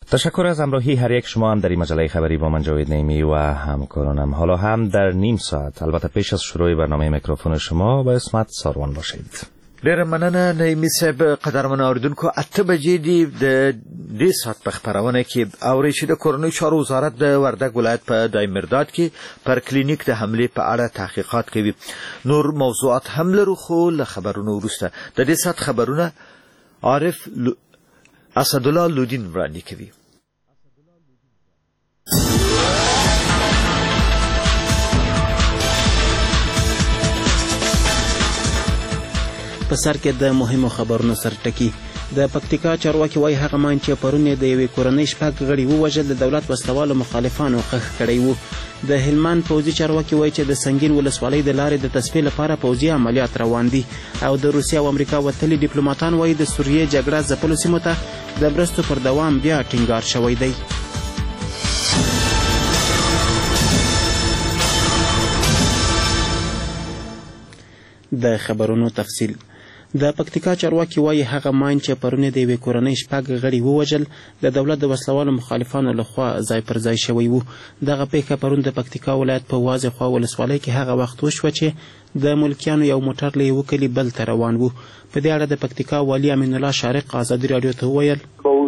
تشکر از همراهی هر یک شما هم در این مجله خبری با من جاوید نعیمی و همکارانم. حالا هم در نیم ساعت، البته پیش از شروع برنامه میکروفون شما، با اسمت ساروان باشید. ډیره مننه نعیمي صاحب. قدرمن اوریدونکو، 8 بجې دی د دې ساعت په خبرونه کې اورئ چې د کورنۍ چارو وزارت د وردګ ولایت په دایمرداد کې پر کلینیک د حملې په اړه تحقیقات کوي. نور موضوعات هم لرو، خو له خبرونو وروسته د دې ساعت خبرونه عارف اسدالله لودین وړاندې کوي. په سر کې د مهمو خبرونو سر ټکی. د پکتیکا چارواکي وایي هغه مان چې پرون د یوې کورنۍ 6 غړي ووژل د دولت وسلوالو مخالفانو خښ کړی وو. د هلمند پوځي چارواکي وایي چې د سنگین ولسوالۍ د لارې د تصفیې لپاره پوځي عملیات روان دي. او د روسیې او امریکا وتلي ډیپلوماټان وایي د سوریې جګړه ځپلو سیمو ته د مرستو پر دوام بیا ټینګار شوی دی. د خبرونو تفصیل. د پکتیکا چارواکي وایي هغه ماین چې پرون د یوې کورنۍ 6 غړي ووژل د دولت د وسلوالو مخالفانو لخوا ځای پر ځای شوی وو. دغه پیښه پرون د پکتیکا ولایت په واځې خوا ولسوالۍ کې هغه وخت وشوه چې د ملکیانو یو موټر له یوه کلي بل ته روان وو. په دې اړه د پکتیکا والي امین الله شارق ازادي راډیو ته وویل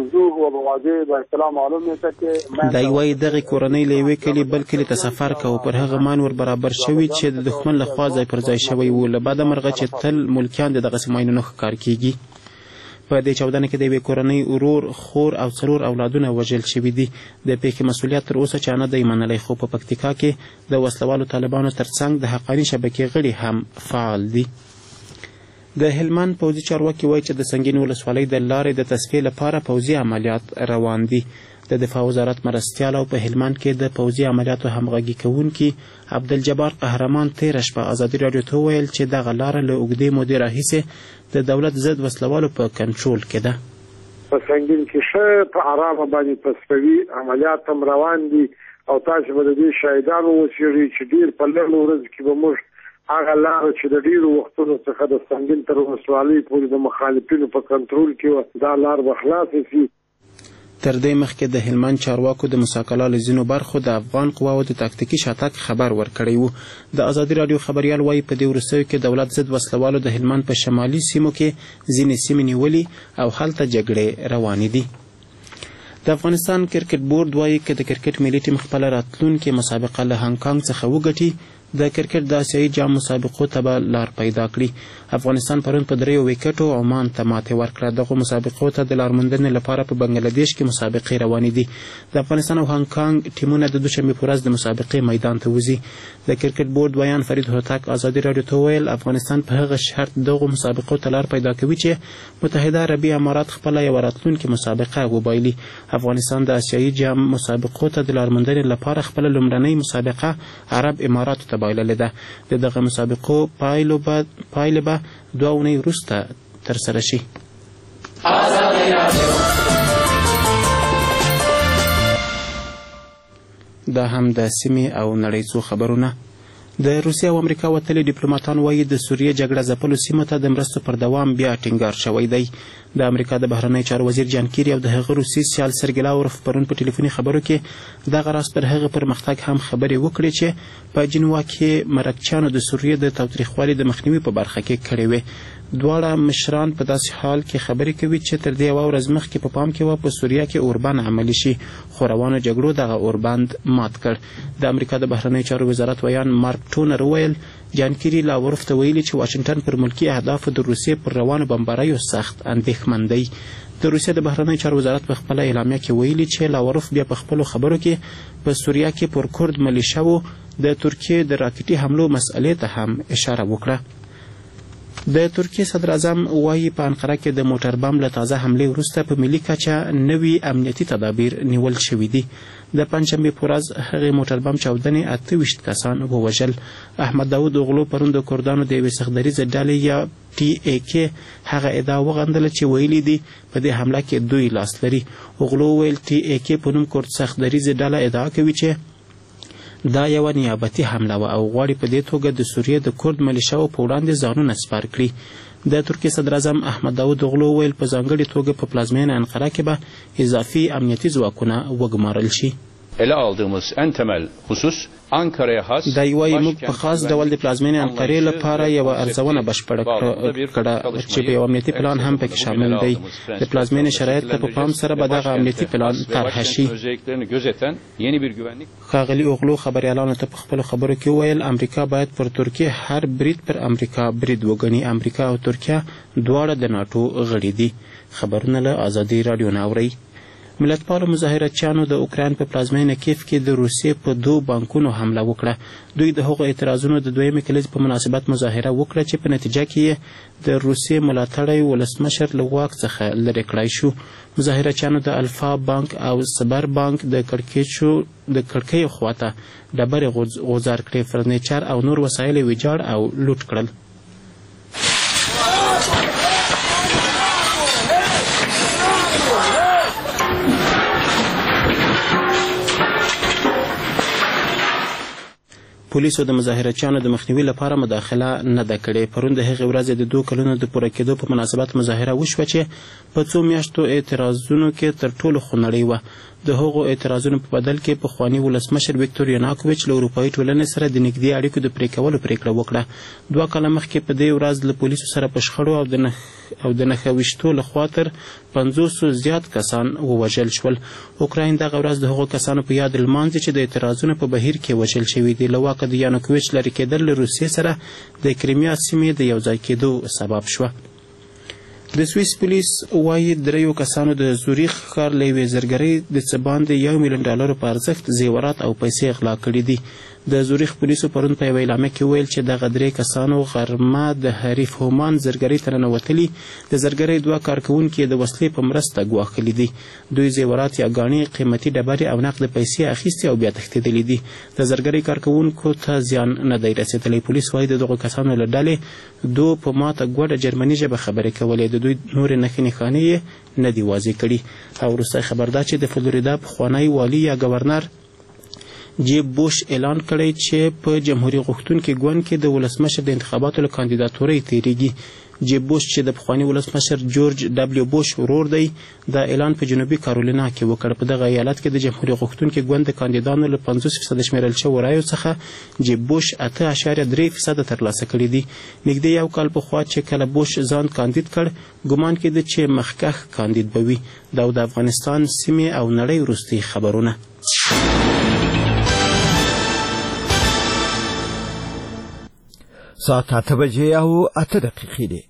دا یوه دغه کورنۍ له یوې کلي بل کلي ته سفر کوو، پر هغه مان ور برابر شوي چې د دښمن لخوا ځای پر ځای شوی وو. له بده مرغه چې تل ملکیان د دغسې ماینونو ښکار کیږي. په دې چاودنه کې د یوې کورنۍ ورور، خور او 4 اولادونه وژل شوي دي. د پیښې مسؤلیت تر اوسه چا نه دی منلی، خو په پکتیکا کې د وسلوالو طالبانو ترڅنګ د حقاني شبکې غړي هم فعال دي. د هلمند پوځي چارواکي وایي چې د سنگین ولسوالۍ د لارې د تصفیې لپاره پوځي عملیات روان دي. د دفاع وزارت مرستیال او په هلمند کې د پوځي عملیاتو همغږي کوونکي عبدالجبار قهرمان تېره شپه ازادي راډیو ته وویل چې دغه لاره له اوږدې مودې راهیسې د دولت ضد وسلوالو په کنټرول کې ده. په سنگین کې ښه په آرامه باندې تصفیوي عملیات هم روان دي او تاسو به د دې شاهدانو اوسئ چې ډېر په لږو ورځو کې به موږ هغه لاره چې د ډېرو وختونو څخه د سنگین تر ولسوالۍ پورې د مخالفینو په کنټرول کې وه، دا لار به خلاصه شي. تر دې مخکې د هلمند چارواکو د مساکلا له ځینو برخو د افغان قواو د تاکتیکي شاتګ خبر ورکړی وو. د ازادي راډیو خبریال وایي په دې وروستیو کې دولت ضد وسلوالو د هلمند په شمالي سیمو کې ځینې سیمې نیولي او هلته جګړې روانې دي. د افغانستان کرکټ بورډ وایي که د کرکټ ملي ټیم خپله راتلونکې مسابقه له هانګ کانګ څخه وګټي، د کرکټ د آسیایي جام مسابقو ته به لار پیدا کړي. افغانستان پرون په 3 ویکټو عمان ته ماتې ورکړه. دغو مسابقو ته د لارموندنې لپاره په بنګلادیش کې مسابقې روانې دي. د افغانستان او هانګ کانګ ټیمونه د دوشنبې په ورځ د مسابقې میدان ته وځي. د کرکټ بورډ ویان فرید هوتک ازادي راډیو ته وویل افغانستان په هغه شرط دغو مسابقو ته لار پیدا کوي چې متحده عربي امارات خپله یوه راتلونکې مسابقه وبایلي. افغانستان د آسیایي جام مسابقو ته د لارموندنې لپاره خپله لومړنۍ مسابقه عرب اماراتو ته بایللې ده. د دغه مسابقو پایلې به 2 اونۍ وروسته ترسره شي. دا هم د سیمې او نړۍ څو خبرونه. د روسیې او امریکا وتلي ډیپلوماټان وایي د سوریې جګړه ځپلو سیمو ته د مرستو پر دوام بیا ټینګار شوی دی. د امریکا د بهرنی چارو وزیر جان کیری او د هغه روسي سیال سرګی لاوروف پرون په ټلیفوني خبرو کې دغه راز پر هغه پرمختګ هم خبرې وکړې چې په جنوا کې مرکچیانو د سوریې د تاوتریخوالي د مخنیوي په برخه کې کړې وې. دواړه مشران په داسې حال کې خبرې کوي چې تر دې یوه ورځ مخکې په پام کې وه په سوریه کې اوربند عملي شي، خو روانو جګړو دغه اوربند مات کړ. د امریکا د بهرنی چارو وزارت ویان مارک ټونر وویل جان کیری لاوروف ته ویلي چې واشنګټن پر ملکي اهدافو د روسیې پر روانو بمباریو سخت اندېښمن دی. د روسیې د بهرنی چارو وزارت په خپله اعلامیه کې ویلي چې لاوروف بیا په خپلو خبرو کې په سوریه کې پر کورد ملیشاو د ترکیې د راکټي حملو مسئلې ته هم اشاره وکړه. د ترکیې صدر اعظم وایي په انقره کې د موټر بم له تازه حملې وروسته په ملي کچه نوي امنیتي تدابیر نیول شوي دي. د پنجشنبې په ورځ هغې موټر بم چاودنې 28 کسان ووژل. احمد داود اوغلو پرون د کردانو د یوې سختدریځې ډلې یا TAK هغه ادعا وغندله چې ویلي دي په دې حمله کې دوی لاس لري. اوغلو ویل TAK په نوم کرد سختدریځې ډله ادعا کوي چې دا یوه نیابتي حمله وه او غواړي په دې توګه د سوریې د کرد ملیشاو په وړاندې ځانونه سپر کړي. د ترکیې صدر اعظم احمد داود اوغلو ویل په ځانګړې توګه په پلازمینه انقره کې به اضافي امنیتي ځواکونه وګمارل شي. ele aldığımız en temel husus Ankara'ya has دا یوایي موږ په خاص ډول د پلازمینې انقرې لپاره یوه ارزونه بشپړه کړه چې په یو امنیتي پلان هم پکې شامل دی. د پلازمینې شرایط ته په پام سره به دغه امنیتي پلان طرحه شي. ښاغلي اوغلو خبریالانو ته په خپلو خبرو کې وویل امریکا باید پر ترکیې هر برید پر امریکا برید وګڼي. امریکا او ترکیه دواړه د ناټو غړي دي. خبرونه له ازادي راډیو نه اورئ. ملتپالو مظاهراتچیانو د اوکراین په پلازمینه کیف کې د روسیې په 2 بانکونو حمله وکړه. دوی د هغو اعتراضونو د دویمې کلیزې په مناسبت مظاهره وکړه چې په نتیجه کې د روسیې ملاتړی ولسمشر له واک څخه لرې کړای شو. مظاهراتچیانو د الفا بانک او سبر بانک د کړکیو خواته ډبرې غوځار کړې. فرنیچر او نور وسایل یې ویجاړ او لوټ کړل. پولیسو د مظاهرچیانو د مخنیوي لپاره مداخله نه ده کړې. پرون د هغې ورځې د 2 کلونو د پوره کېدو په مناسبت مظاهره وشوه چې په 2 میاشتو اعتراضونو کې تر ټولو خونړۍ وه. د هغو اعتراضونو په بدل کې پخواني ولسمشر ویکتور یاناکوویچ له اروپایي ټولنې سره د نږدې اړیکو د پرې کولو پرېکړه وکړه. 2 کاله مخکې په دې ورځ له پولیسو سره په شخړو او د نښه ویشتو لخوا تر 500 زیات کسان ووژل شول. اوکراین دغه ورځ د هغو کسانو په یاد لمانځي چې د اعتراضونو په بهیر کې وژل شوي دي. له واکه د یاناکوویچ لرې کېدل له روسیې سره د کریمیا سیمې د یوځای کېدو سبب شوه. د سویس پولیس وایي 3 کسانو د زوریخ ښار له یوې زرګرۍ د څه باندې $1 میلیون په ارزښت زیورات او پیسې غلا کړي دي. د زوریخ پولیسو پرون په یوه اعلامیه کې ویل چې دغه 3 کسانو غرمه د حریف هومان زرګرۍ ته ننوتلي. د زرګرۍ 2 کارکوونکي د وسلې په مرسته ګواښلي دي. دوی زیورات یا ګاڼې، قیمتي ډبرې او نقد پیسې اخیستې او بیا تښتېدلي دي. د زرګرۍ کارکوونکو ته زیان نه دی رسېدلی. پولیس وایي د دغو کسانو له ډلې 2 په ماته ګوډه جرمني ژبه خبرې کولې. د دوی نورې نښې نښانې یې نه دي واضح کړي. او وروستی خبر دا چې د فلوریدا پخوانی والي یا ګورنر جیب بوش اعلان کړی چې په جمهوریت غوښتونکي ګوند کې د ولسمشر د انتخاباتو له کاندیداتورۍ تیریږي. جیب بوش چې د پخواني ولسمشر جورج ډبلیو بوش ورور دی دا اعلان په جنوبي کارولینا کې وکړ. په دغه ایالت کې د جمهوریت غوښتونکي ګوند د کاندیدانو له 50% شمیرل شویو رایو څخه جیب بوش 8.3% ترلاسه کړي دي. نږدې 1 کال پخوا چې کله بوش ځان کاندید کړ ګمان کېده چې مخکښ کاندید به وي. دا د افغانستان سیمې او نړۍ وروستي خبرونه. ساعت 8 بجې او 8 دقیقې دي.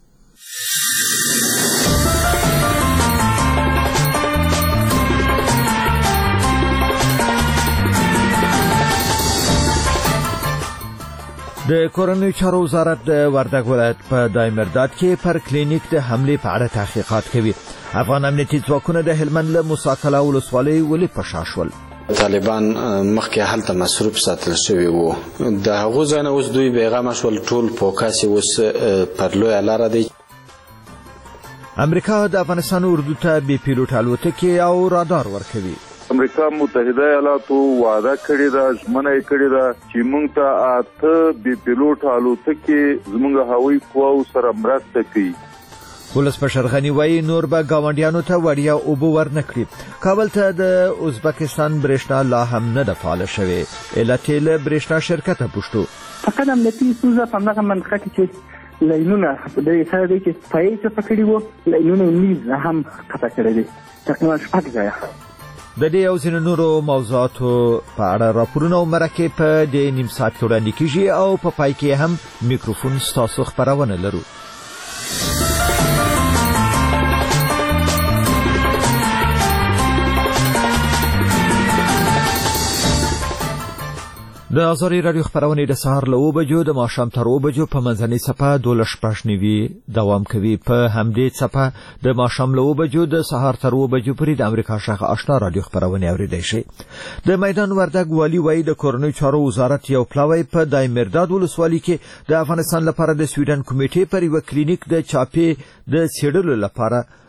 د کورنیو چارو وزارت د وردګ ولایت په دایمرداد کې پر کلینیک د حملې په اړه تحقیقات کوي. افغان امنیتي ځواکونه د هلمند له موسی کلا ولسوالۍ ولې په شا شول؟ طالبان مخکې هلته مصروف ساتل شوي وو. د هغو ځای نه اوس دوی بېغمه شول. ټول فوکس یې اوس پر لویه لاره دی. امریکا د افغانستان اردو ته بې پیلوټ الوتکې او رادار ورکوي. امریکا متحده ایالاتو وعده کړې ده، ژمنه یې کړې ده چې موږ ته 8 بې پیلوټ الوتکې زموږ هوایي قواو سره مرسته کوي. ولسمشر غنی وایي نور به ګاونډیانو ته وړیا اوبه ورنکړي. کابل ته د ازبکستان برېښنا لا هم نه ده فعاله شوې. علت یې له برېښنا شرکته پوښتو. فقط امنیتي ستونزه په همدغه منطقه کې چې لاینونه د سره دی چې پایې څخه کړي وو، لاینونه نیز هم قطع کړي دي. تقریبا 6 ځایه. د دې او ځینو نورو موضوعاتو په اړه راپورونه او مرکې په دې نیم ساعت کې وړاندې کیږي او په پای کې هم میکروفون ستاسو خبرونه لرو. د ازاري رادیو خبرونه د سهار له 9 بجو د ماښام تر 9 بجو په منځنۍ صفه 12:09 دوام کوي. په همدې صفه د ماښام له 9 بجو د سهار تر 9 بجو پورې د امریکا شاخ آشنا رادیو خبرونه اوریدئ شئ. د میدان وردګ والی وایي د کورنیو چارو وزارت یو پلاوی په دایمرداد ولسوالۍ کې د افغانستان لپاره د سویډن کمیټې پر یو کلینیک د چاپې د سیډلو لپاره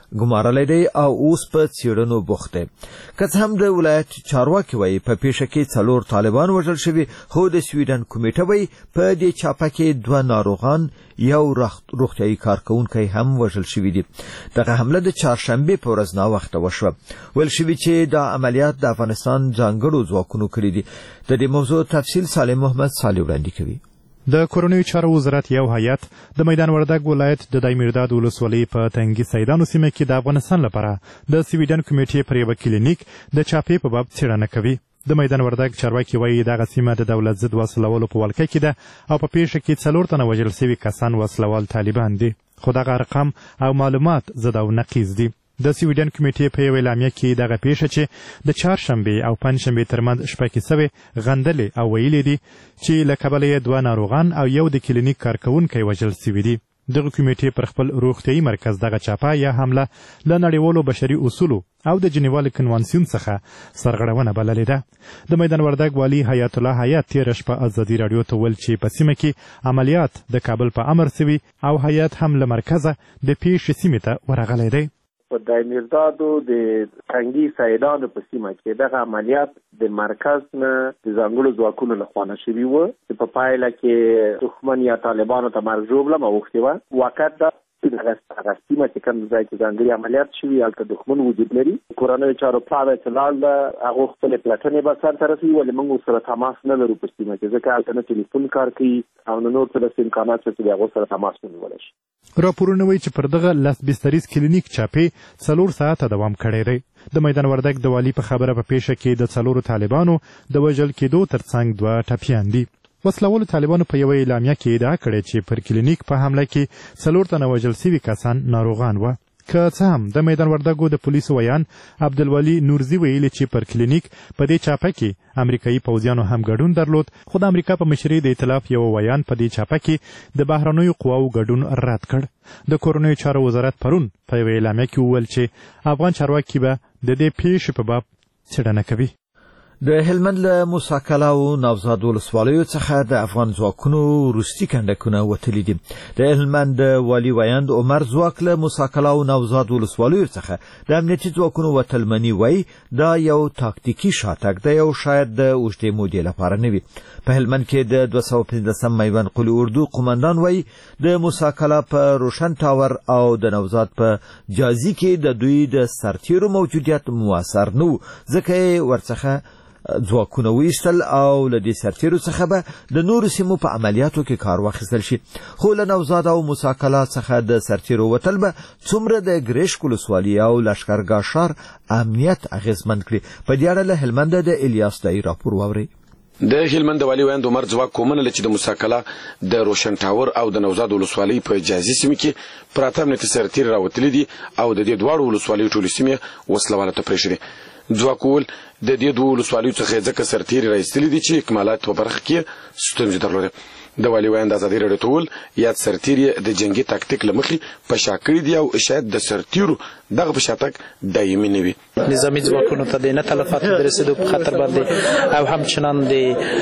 ګمارلی دی او اوس په څېړنو بوخت دی. که څه هم د ولایت چارواکي وایي په پیښه کې 4 طالبان وژل شوي، خو د سویډن کمیټه وایي په دې چاپه کې 2 ناروغان یو روغتیايي کارکوونکی هم وژل شوي دي. دغه حمله د چهارشنبې په ورځ ناوخته وشوه. ویل شوي چې دا عملیات د افغانستان ځانګړو ځواکونو کړي دي. د دې موضوع تفصیل سالم محمد صالح وړاندې کوي. د کورنیو چارو وزارت یو هیئت د میدان وردګ ولایت د دایمیرداد ولسوالۍ په تنګي سیدانو سیمه کې د افغانستان لپاره د سویډن کمیټې پر یو کلینیک د چاپې په باب څېړنه کوي. د میدان وردګ چارواکي وایي دغه سیمه د دولت ضد وسلوالو په ولکه کې ده او په پیښه کې 4 تنه وژل شوي کسان وسلوال طالبان دي، خو دغه ارقام او معلومات ضد او نقیض دي. د سویډن کمیټې په یو اعلامیه کې دغه پیښه چې د چهارشنبې او پنجشنبې ترمنځ شپه کې سوې غندلې او ویلې دي چې له کبله یې 2 ناروغان او یو د کلینیک کارکوونکی وژل شوي دي. دغه کمیټې پر خپل روغتیايي مرکز دغه چاپه یا حمله له نړیوالو بشري اصولو او د جنیوا کنوانسیون څخه سرغړونه بللې ده. د میدان وردګ والي حیات الله حیات تېره شپه ازادي راډیو ته ویل چې په سیمه کې عملیات د کابل په امر سوي او حیات هم له مرکزه د پیښې سیمې ته ورغلی دی. په دایمیردادو د تنګي سیدانو په سیمه کې دغه عملیات د مرکز نه د ځانګړو ځواکونو لخوا شوي وو چې په پایله کې دښمن یا طالبانو ته مرګ ژوبله اوښتې وه. واقعیت دا هغه سیمه چې کوم ځای کې ځانګړي عملیات شوي هلته دښمن وجود لري. کورنیو چارو پلاوی چې لاړله هغو خپلې پلټنې به سرته رسوي، ولې موږ ورسره تماس نه لرو په سیمه کې، ځکه هلته نه ټلیفون کار کوي او نه نور څه داسې امکانات شته چې د هغو سره تماس ونیولی شي. راپورونه وایي چې پر دغه 10 بستریز کلینیک چاپې 4 ساعته دوام کړی دی. د میدان وردګ د والي په خبره په پیښه کې د 4 طالبانو د وژل کېدو ترڅنګ 2 ټپیان دي. وسلوالو طالبانو په یوه اعلامیه کې ادعا کړې چې پر کلینیک په حمله کې 4 تنه وژل شوي کسان ناروغان وه. که څه هم د میدان وردګو د پولیسو ویان عبدالولي نورزي ویلي چې پر کلینیک په دې چاپه کې امریکایي پوځیانو هم ګډون درلود، خو د امریکا په مشرۍ د ائتلاف یو ویان په دې چاپه کې د بهرنیو قواو ګډون رد کړ. د کورنیو چارو وزارت پرون په یوه اعلامیه کې وویل چې افغان چارواکي به د دې پیښې په باب څېړنه کوي. د هلمند له موساکلا او نوزاد ولسوالیو څخه د افغان ځواکونو وروستي کنډکونه وتلي دي. د هلمند والي ویاند عمر ځواک له موساکلا او نوزاد ولسوالیو څخه د امنیتي ځواکونو وتلمني وایي دا یو تاکتیکي شاتګ دی او شاید د اوږدې مودې لپاره نه وي. په هلمند کې د 215 میوند قلي اردو قماندان وایي د موساکلا په روشن ټاور او د نوزاد په جازي کې د دوی د سرتیرو موجودیت موثر نه و، ځکه ورڅخه ځواکونه ویستل او له دې سرتیرو څخه به د نورو سیمو په عملیاتو کې کار واخیستل شي. خو له نوزاد او موساکلا څخه د سرتیرو وتل به څومره د ګریشک ولسوالۍ او لښکرګاه ښار امنیت اغېزمن کړي. په دې اړه له هلمنده د الیاس دای راپور واورئ. د هلمند والي ویاند عمر ځواک کومنله چې د موساکلا د روشن ټاور او د نوزاد ولسوالۍ په جازي سیمه کې پراته امنیتي سرتیر راوتلي دي او د دې دواړو ولسوالیو ټولې سیمې وسلوالو ته پرېښودې. ځواک وویل د دې 2 ولسوالیو څخه ځکه سرتیري راایستلي دي چې اکمالات په برخه کې ستونزې درلودې. د والي ویاند ازادي راډیو ته وویل یاد سرتیر د جنگي تاکتیک له مخې په شا کړي دي او شاید د سرتیرو دغه په شاتګ دایمي نه وي. نظامي ځواکونو ته د نه تلفاتو د رسېدو په خطر باندې او همچنان د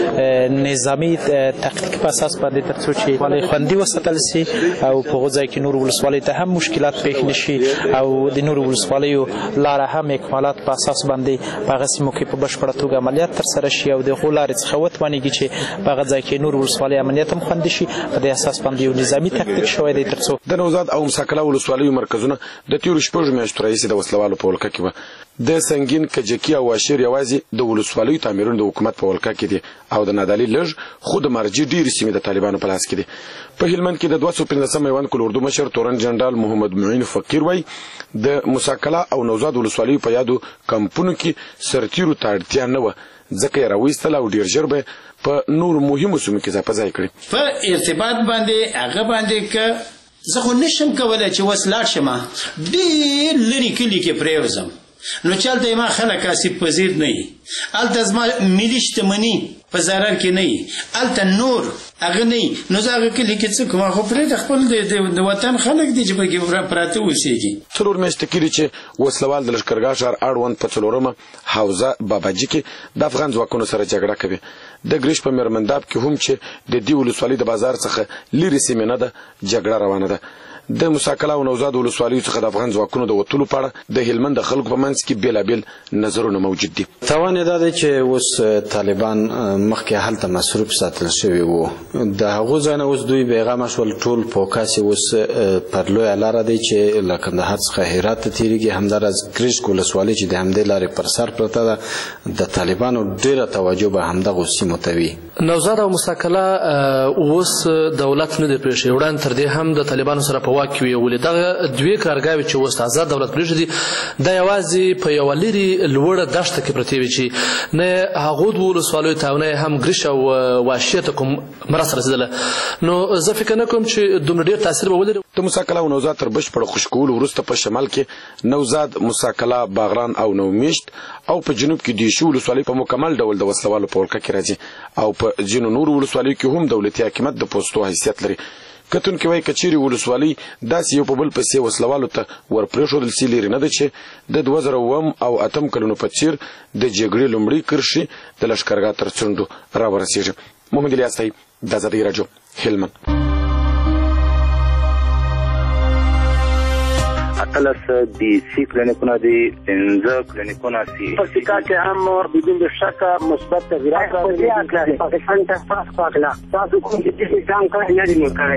نظامي تاکتیک په اساس باندې تر څو چې ولې خوندي وساتل شي او په هغه ځای کې نور ولسوالۍ ته هم مشکلات پیښ نشي او د نور ولسوالیو لاره هم اکمالات په اساس باندې په هغه سیمو کې په بشپړه توګه عملیات ترسره شي او د هغو لارې څخه وتوانېږي چې په هغه ځای کې نور ولسوالۍ امنیت هم خوندي شي. په دې اساس باندې یو نظامي تاکتیک شوی دی تر څو د نوزاد او موساکلا ولسوالیو مرکزونه د تیرو شپږو میاشتو راهیسې د وسلوالو په ولکه کې وه. د سنگین کجکي او واشیر یوازې د ولسوالیو تعمیرونه د حکومت په ولکه کې دي او د نادعلي لږ خو د مرجې ډېرې سیمې د طالبانو په لاس کې دي. په هلمند کې د 215 میوند قلي اردو مشر تورن جنرال محمد معین فقیر وایي د موساکلا او نوزاد ولسوالیو په یادو کمپونو کې سرتیرو ته اړتیا نه وه، ځکه یې راویستل او ډېر ژر به په نور مهمو سیمو کې ځای په ځای کړي. په ارتباط باندې هغه باندې که زه خو نشم کولی چې اوس لاړ شم ډېر لرې کلي کې پرېوځم، نو چلته ما خلک آسیب پذیر نه وي، هلته زما ملي شتمني په ضرر کې نه وي، هلته نور هغه نه وي، نو زه هغه کلي کې څه کوم؟ خو پرېږده خپل د وطن خلک دي چې پکې پراته اوسېږي. 4 میاشتې کېږي چې وسلوال د لښکرګاه ښار اړوند په 4مه حوزه باباجي کې د افغان ځواکونو سره جګړه کوي. د ګریش په میرمنداب کې هم چې د دې ولسوالۍ د بازار څخه لرې سیمې نه ده جګړه روانه ده. د مساکله او نوزاد ولسوالیو څخه د افغان ځواکونو د وتلو په اړه د هلمند د خلکو په منځ کې بیلابیل نظرونه موجود دي. توان دا دی چې اوس طالبان مخکې هلته مصروف ساتل شوي وو، د هغو ځای نه اوس دوی بیغمه شول، ټول فوکس اوس پر لویه لاره دی چې له کندهار څخه هرات ته تېرېږي. همداراز ګرشک ولسوالي چې د همدې لارې پر سر پرته ده، د طالبانو ډېره توجه به همدغو سیمو ته وي. نوزاد او مساکله اوس دولت نه دی پرېښی، وړاندې تر دې هم د طالبانو سره په واک کې وي. ولې دغه دوې کارګاوې چې اوس آزاد دولت پرېښی دي دا یوازې په یوه لرې لوړه دښته کې پرتې وي چې نه هغو دوو ولسوالیو ته او نه هم ګرش او واشیې ته کوم مرسته رسېدله. نو زه فکر نه کوم چې دومره ډېر تاثیر به ولري. د مساکله او نوزاد تر بشپړه خوشکولو وروسته په شمال کې نوزاد، مساکله، باغران او نومیشت او په جنوب کې دیشو ولسوالۍ په مکمل ډول د وسلوالو په ولکه کې راځي او په ځینو نورو ولسوالیو کې هم دولتي حاکمیت د پوستو حیثیت لري. کتونکي وایي کچېرې ولسوالۍ داسې یو په بل پسې وسلوالو ته ورپرېښودل سي، لرې نه ده چې د 2008 او 2008 کلونو په څېر د جګړې لومړۍ کرښې د لښکرګاه تر څنډو راورسېږي. محمد الیاس طیب، د ازادۍ راډیو، هلمند. اتلس دی سی کلینیکونه دی، 15 کلینیکونه سی. په سیکا کې هم بدون شک مثبت تغیرات راغلي. پاکستان ته تاسو پاکلا تاسو کوم چې ځان کړی نه دی مکړی.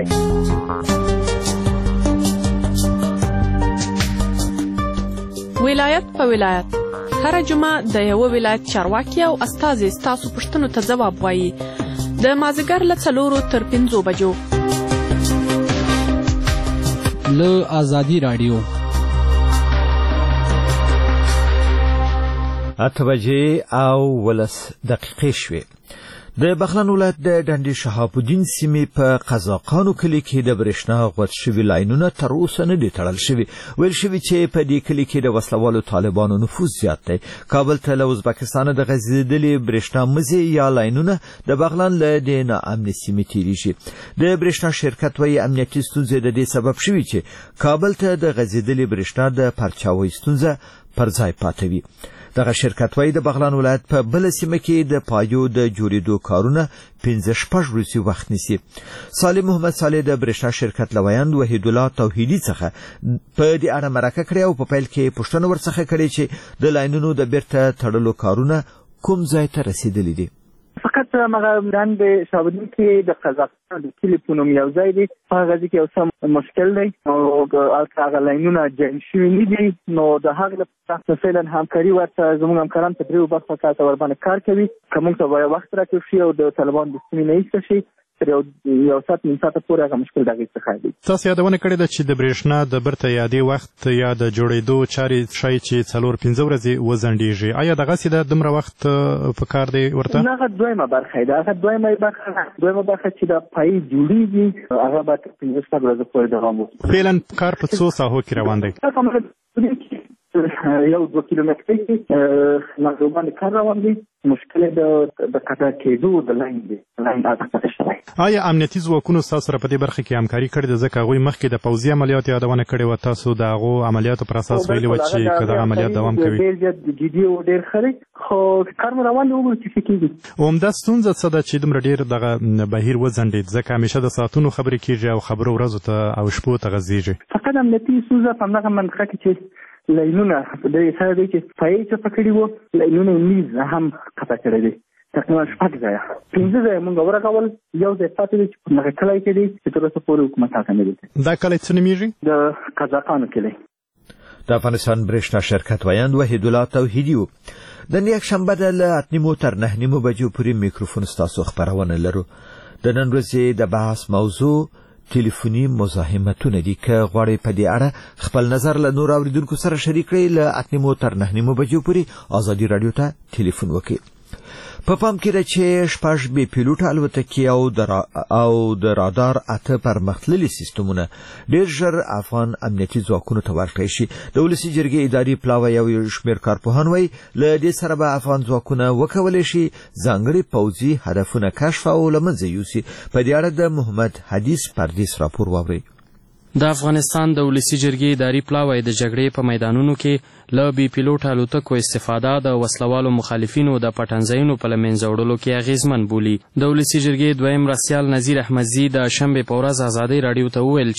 ولایت په ولایت هر جمعه د یو ولایت چارواکي او استازي ستاسو پوښتنو ته ځواب وایي. د مازدیګر له 4 تر 5 بجو له ازادي راډیو 8 بجې او 10 دقیقې شوې. د بغلان ولایت د ډنډي شهاب الدین سیمې په قزاقانو کلي کې د برېښنا غوڅ شوي لاینونه تر اوسه نه دي تړل شوي. ویل شوي چې په دې کلي کې د وسلوالو طالبانو نفوذ زیات دی. کابل ته له ازبکستانه د غځېدلې برېښنا مزي یا لاینونه د بغلان له دې ناامنې سیمې تېرېږي. د برېښنا شرکت وایي امنیتي ستونزې د دې سبب شوي چې کابل ته د غځېدلې برېښنا د پرچاوۍ ستونزه پر ځای پاتې وي. دغه شرکت وایي د بغلان ولایت په بل سیمه کې د پایو د جوړېدو کارونه 15 ورځې وخت نیسي. صالح محمد صالح د برېښنا شرکت لویاند وحید الله توحیدي څخه په دې اړه مرکه کړې او په پیل کې پوښتنه ورڅخه کړې چې د لاینونو د بیرته تړلو کارونه کوم ځای ته رسیدلي دي. فقط مغه ډنډ شهاب الدین کې د قزاقستان د کلي په نوم یو ځای دی، هغه ځای کې یو څه مشکل دی او هغه لاینونه جوړ شوي نه دي. نو د هغې لپاره فعلا همکاري ورته زموږ همکاران په 3 برخو کې ورباندې کار کوي. که موږ ته وخت راکړل شي او د طالبان د سیمې نه ایستل شي تر یو ساعت نیم ساعته پورې هغه مشکل د هغې څخه دی. تاسو یادونه کړې ده چې د برېښنا د بیرته یادې وخت یا د جوړېدو چارې ښایي چې 4-5 ورځې وځنډېږي. آیا دغسې ده دومره وخت په کار دی ورته؟ هغه دویمه برخه ده. هغه دویمه برخه چې د پایې جوړېږي هغه به 15 ورځې پورې دوام وکړي. فعلا کار په څو ساحو کې روان دی؟ یو 2 کیلومتره کې ناروغان کار روان دي. مشکل د قطع کېدو د لاین دی، لاین قطع شوی. آیا امنیتي ځواکونو ستاسو سره په دې برخه کې همکاري کړې ده؟ ځکه هغوی مخکې د پوځي عملیاتو یادونه کړې وه، تاسو د هغو عملیاتو پر اساس ویلي وه چې که دغه عملیات دوام کوي. ډېر زیات جدي او ډېر ښه دی، خو کار مو روان دی، وګورو چې څه کېږي. عمده ستونزه څه ده چې دومره ډېر دغه بهیر وځنډېد؟ ځکه همیشه د ساعتونو خبرې کېږي او خبرو ورځو ته او شپو ته غځېږي. فقط امنیتي ستونزه په همدغه منطقه کې چې لاینونه د سره دی چې پایې چې پکړي وو، لاینونه نیز هم قطع کړی دی. تقریبا 6 ځایه 15 ځایه موږ ورغول، یو ځای پاتې دی چې په هغه کلی کې دی چې تر اوسه پورې حکومت هغه نه دی. دا کلی څه نومیږي؟ د قزاقانو کلی. د افغانستان برېښنا شرکت ویاند وحید الله توحیدي و. د یکشنبه له 8 تر 9 بجو پورې میکروفون ستاسو خبرونه لرو. د نن ورځې د بحث موضوع ټلیفوني مزاحمتونه دي. که غواړئ په دې اړه خپل نظر له نور اوریدونکو سره شریک کړئ، له 8 تر 9 بجو پورې ازادي راډیو ته ټلیفون وکړئ. په پام کې ده چې 6 بې پیلوټه الوتکې او د رادار 8 پرمختللي سیستمونه ډېر ژر افغان امنیتي ځواکونو ته ورکړی شي. د ولسي جرګې اداري پلاوی یو شمېر کارپوهان وایي له دې سره به افغان ځواکونه وکولی شي ځانګړي پوځي هدفونه کشف او له منځه یوسي. په دې اړه د محمد حدیث پردیس راپور واورئ. د افغانستان د ولسي جرګې اداري پلاوی د جګړې په میدانونو کې له بې پیلوټه الوتکو استفاده د وسلوالو مخالفینو د پټنځایونو په له منځه وړلو کې اغېزمن بولي. د ولسي جرګې دویم مرستیال نظیر احمدزي د شنبې په ورځ ازادۍ راډیو ته وویل چې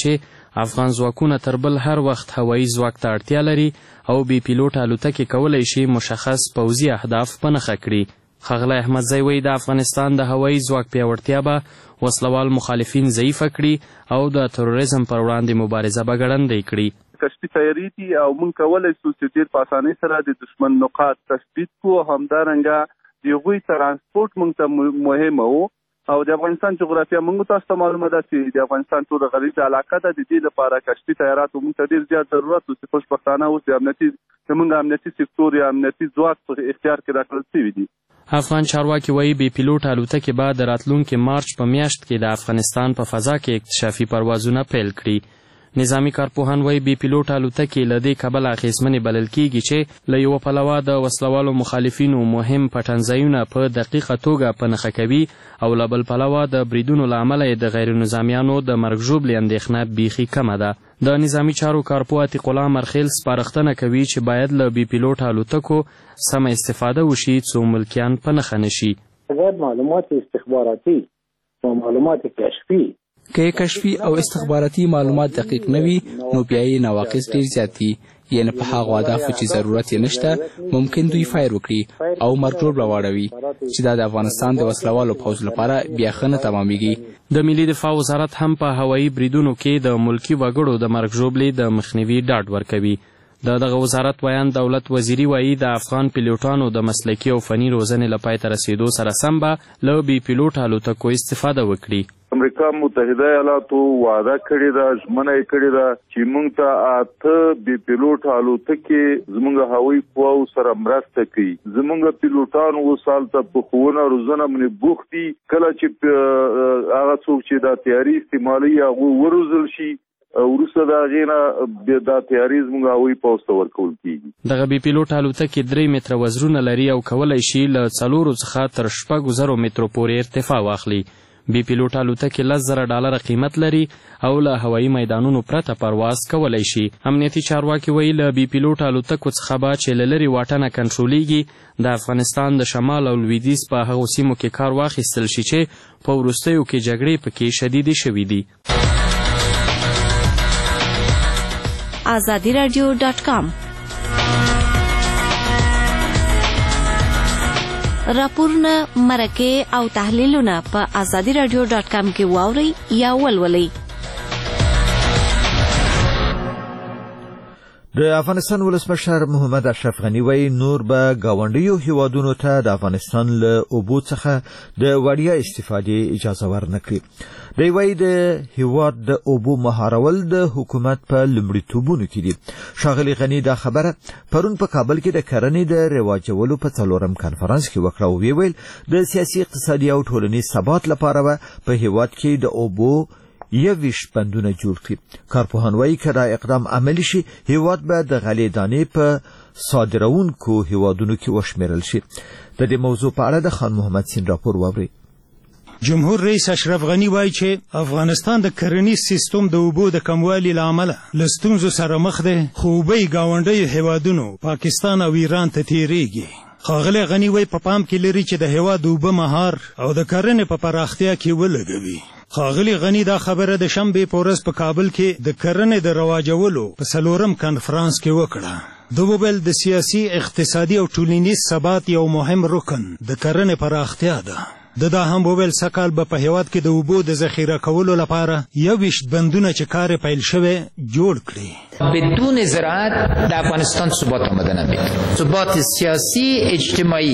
افغان ځواکونه تر بل هر وخت هوایي ځواک ته اړتیا لري او بې پیلوټه الوتکې کولی شي مشخص پوځي اهداف په نښه کړي. ښاغلی احمدزی وایي د افغانستان د هوایي ځواک پیاوړتیا به وسلوال مخالفین ضعیفه کړي او د تروریزم پر وړاندې مبارزه به ګړندۍ کړي. کشفي تیاري دي او موږ کولی شو چې ډېر په اسانۍ سره د دشمن نقاط تثبیت کړو. همدارنګه د هغوی ترانسپورټ موږ ته مهمه و او د افغانستان جغرافیه موږ تاسو ته معلومه ده چې د افغانستان ټوله غلیظه علاقه ده. د دې لپاره کشفي تیاراتو موږ ته ډېر زیات ضرورت و چې خوشبختانه اوس زموږ امنیتي سکتور یا امنیتي ځواک په اختیار کې راکړل شوي دي. افغان چارواکي وایي بې پیلوټه الوتکې به د راتلونکي مارچ په میاشت کې د افغانستان په فضا کې اکتشافي پروازونه پیل کړي. نظامي کارپوهان وایي بې پیلوټه الوتکې له دې کبله اغېزمنې بلل کېږي چې له یوه پلوه د وسلوالو مخالفینو مهم پټنځایونه په دقیقه توګه په نښه کوي او له بل پلوه د بریدونو له امله یې د غیر نظامیانو د مرګ ژوبلې اندېښنه بیخي کمه ده. د نظامي چارو کارپوه عتیق الله مرخیل سپارښتنه کوي چې باید له بې پیلوټه الوتکو سمه استفاده وشي څو ملکیان په نښه نشي. باید معلومات استخباراتي و معلومات کشفي که کشفي او استخباراتي معلومات دقیق نه وي نو بیا یې نواقص ډېر زیات دي. یعنې په هغو اهدافو چې ضرورت یې نشته ممکن دوی فایر وکړي او مرجوړ راواړوي چې دا د افغانستان د وسلوالو پوځ لپاره بیا ښه نه تمامیږي. د ملي دفاع وزارت هم په هوایي بریدونو کې د ملکي وګړو د مرګ ژوبلې د مخنیوي ډاډ ورکوي. د دغه وزارت ویان دولت وزیري وایي د افغان پیلوټانو د مسلکي او فني روزنې له پای ته رسېدو سره سم به له بې پیلوټه الوتکو استفاده وکړي. امریکا متحده ایالاتو وعده کړې ده، ژمنه یې کړې ده چې موږ ته 8 بې پیلوټه الوتکې زموږ هوایي قواو سره مرسته کوي. زموږ پیلوټان اوس هلته په ښوونه روزنه باندې بوخت دي. کله چې هغه څوک چې دا تیاري استعمالوي هغوی وروزل شي وروسته د هغې نه دا تیاري زموږ هوایي پوځ ته ورکول کېږي. دغه بې پیلوټه الوتکې 3 متره وزرونه لري او کولی شي له 4 څخه تر 6,000 مترو پورې ارتفاع واخلي. بې پیلوټه الوتکې $10,000 قیمت لري او له هوایي میدانونو پرته پرواز کولی شي. امنیتي چارواکي وایي له بې پیلوټه الوتکو څخه به چې له لرې واټنه کنټرولېږي د افغانستان د شمال او لویدیځ په هغو سیمو کې کار واخیستل شي چې په وروستیو کې جګړې پکې شدیدې شوي دي. azadiradio.com راپورونه، مرکې او تحلیلونه په azadiradio.com کې واورئ یا ولولئ. د افغانستان ولسمشر محمد اشرف غني وایي نور به ګاونډیو هیوادونو ته د افغانستان له اوبو څخه د وړیا استفادې اجازه ورنکړي. دی وایي د هیواد د اوبو مهارول د حکومت په لومړیتوبونو کې دي. ښاغلي غني دا خبره پرون په کابل کې د کرنې د رواجولو په 4م کنفرانس کې وکړه او ویل د سیاسي، اقتصادي او ټولنیز ثبات لپاره په هیواد کې د اوبو 21 بندونه جوړ کړي. کارپوهان وایي که دا اقدام عملي شي هیواد به د غلې دانې په صادروونکو هیوادونو کې وشمیرل شي. د دې موضوع په اړه د خان محمد سین راپور واورئ. جمهور رئیس اشرف غني وایي چې افغانستان د کرنیز سیستم د اوبو د کموالي له امله له ستونزو سره مخ دی، خو اوبه یې ګاونډیو هیوادونو پاکستان او ایران ته تیریږي. ښاغلی غني وایي په پام کې لري چې د هیواد اوبه مهار او د کرنې په پراختیا کې ولګوي. ښاغلي غني دا خبره د شنبې په ورځ په کابل کې د کرنې د رواجولو په 4م کنفرانس کې وکړه. د وویل د سیاسي، اقتصادي او ټولنیز ثبات یو مهم رکن د کرنې پراختیا ده. دا هم وویل سږکال به په هیواد کې د اوبو د ذخیره کولو لپاره 21 بندونه چې کار پیل شوی جوړ کړي. بدون زراعت در افغانستان ثبات آمده نمیاد. ثبات سیاسی، اجتماعی.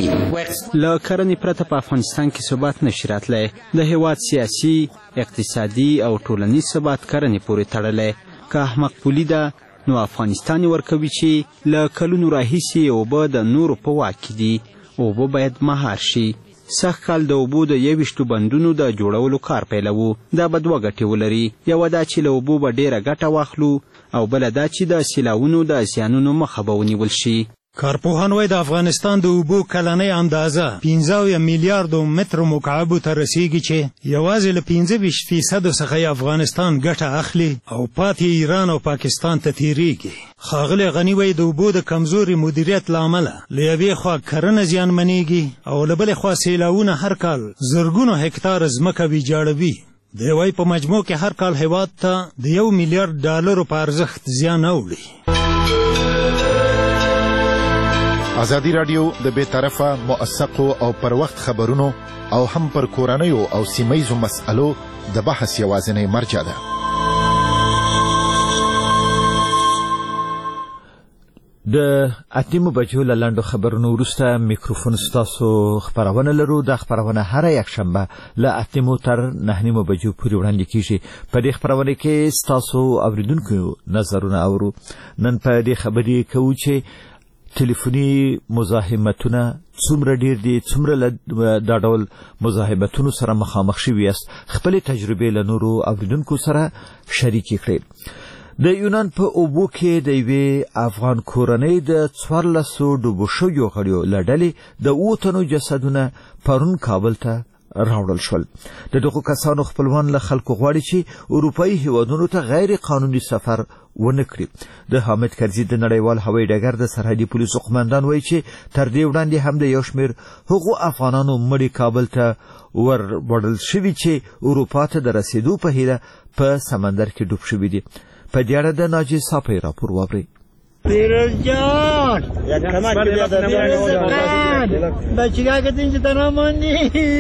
له کرنې پرته په افغانستان کې ثبات نشي راتلی. د هیواد سیاسي، اقتصادي او ټولنیز ثبات کرنې پورې تړلی. که احمق پولي ده نو افغانستان ورکوي چې له کلونو راهیسې اوبه د نورو په واک کې دي. اوبه باید مهار شي. سږکال د اوبو د 21 بندونو د جوړولو کار پیلوو. دا به 2 ګټې ولري. یوه دا چې له اوبو به ډیره ګټه واخلو او بله دا چې د سیلاونو د زیانونو مخه به ونیول شي. کارپوهان وایي د افغانستان د اوبو کلنۍ اندازه 15 میلیارډو مترو مکعبو ته رسیږي چې یوازې له 25% څخه یې افغانستان ګټه اخلي او پاتې ایران او پاکستان ته تیریږي. ښاغلی غني وایي د اوبو د کمزوري مدیریت له امله له یوې خوا کرنه زیانمنېږي او له بلې خوا سیلاونه هر کال زرګونو هکتار ځمکه ویجاړوي. د یوې په مجموع کې هر کال هیواد ته د $1 میلیارډ په ارزښت زیان اوړي. ازادي راډیو د بې طرفه موثقو او پر وخت خبرونو او هم پر کورنیو او سیمهیزو مسألو د بحث یوازینۍ مرجع ده. د اتمو بجو له لنډو خبرونو وروسته میکروفون ستاسو خبرونه لرو. د خبرونه هر یک شنبه له 8 تر 9 بجو پورې وړاندې کیږي. په دې خبرونه کې ستاسو اوریدونکو نظرونه اورو. نن په دې خبرې کوو چې ټلیفوني مزاحمتونه څومره ډیر دي، څومره دا ډول مزاحمتونو سره مخامخ شوي یاست. خپل تجربې له نورو اوریدونکو سره شریکې کړئ. د یونان په اوبو کې د یوې افغان کورنۍ د 14 ډوبو شویو غړیو له ډلې د 7 تنو جسدونه پرون کابل ته راوړل شول. د دغو کسانو خپلوان له خلکو غواړي چې اروپایي هیوادونو ته غیر قانوني سفر ونه کړي. د حامد کرزي د نړیوال هوایي ډګر د سرحدي پولیسو قومندان وایي چې تر دې وړاندې هم د یو شمېر هغو افغانانو مړي کابل ته وړل شوي چې اروپا ته د رسېدو په هیله په سمندر کې ډوب شوي دي. په دې اړه د ناجي صافی راپور واورئ. پیروز جان بچگاه که دینجا تنامانی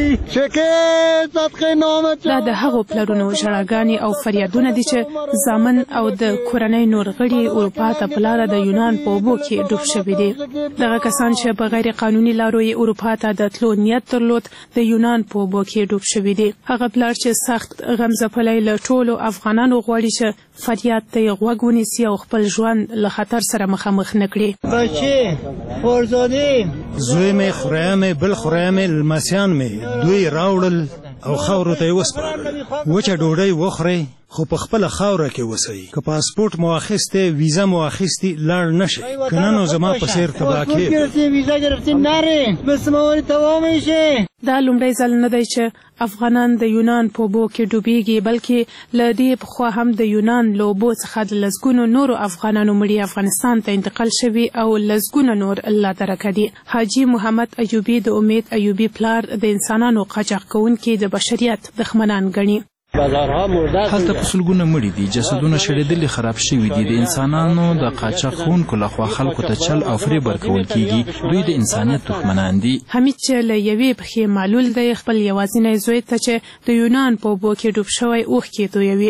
دا د هغو پلرونو ژړاګانې او فریادونه دي چې زامن او د کورنۍ نور غړي اروپا ته په لاره د یونان په اوبو کې ډوب شوي دي. دغه کسان چې په غیر قانوني لارو یې اروپا ته د تلو نیت درلود د یونان په اوبو کې ډوب شوي دي. هغه پلار چې سخت غم ځپلی له ټولو افغانانو غواړي چې فریاد ته یې غوږ ونیسي او خپل ژوند له خطر سره مخامخ نکړي. بچه خورزادی زوی مې خوریا مې بل خوریا مې لمسیان مې دوی راوړل او خاورو ته یې وسپارل. وچه ډوډۍ وخورئ خو په خپله خاوره کې اوسئ. که پاسپورټ مو اخیستی ویزه مو اخیستي لاړ نه شئ، که نه نو زما په څېر تباه کېږئ. ویزه گرفتی نرې بس موارې تمام شي. دا لومړی ځل نه دی چې افغانان د یونان په اوبو کې ډوبېږي، بلکې له دې پخوا هم د یونان له اوبو څخه د لسګونو نورو افغانانو مړي افغانستان ته انتقال شوي او لسګونه نور لا درکه دي. حاجي محمد ایوبي د امید ایوبي پلار د انسانانو قاچاق کوونکي د بشریت دښمنان ګڼي. هلته په سلګونه مړي دي، جسدونه شړېدلي خراب شوي دي. د انسانانو د قاچاق کوونکو لخوا خلکو ته چل او فریب ورکول کیږي. دوی د انسانیت دښمنان دي. حمید چې له یوې پښې معلول دی خپل یوازینی زوی ته چې د یونان په اوبو کې ډوب شوی اوښکې تویوي.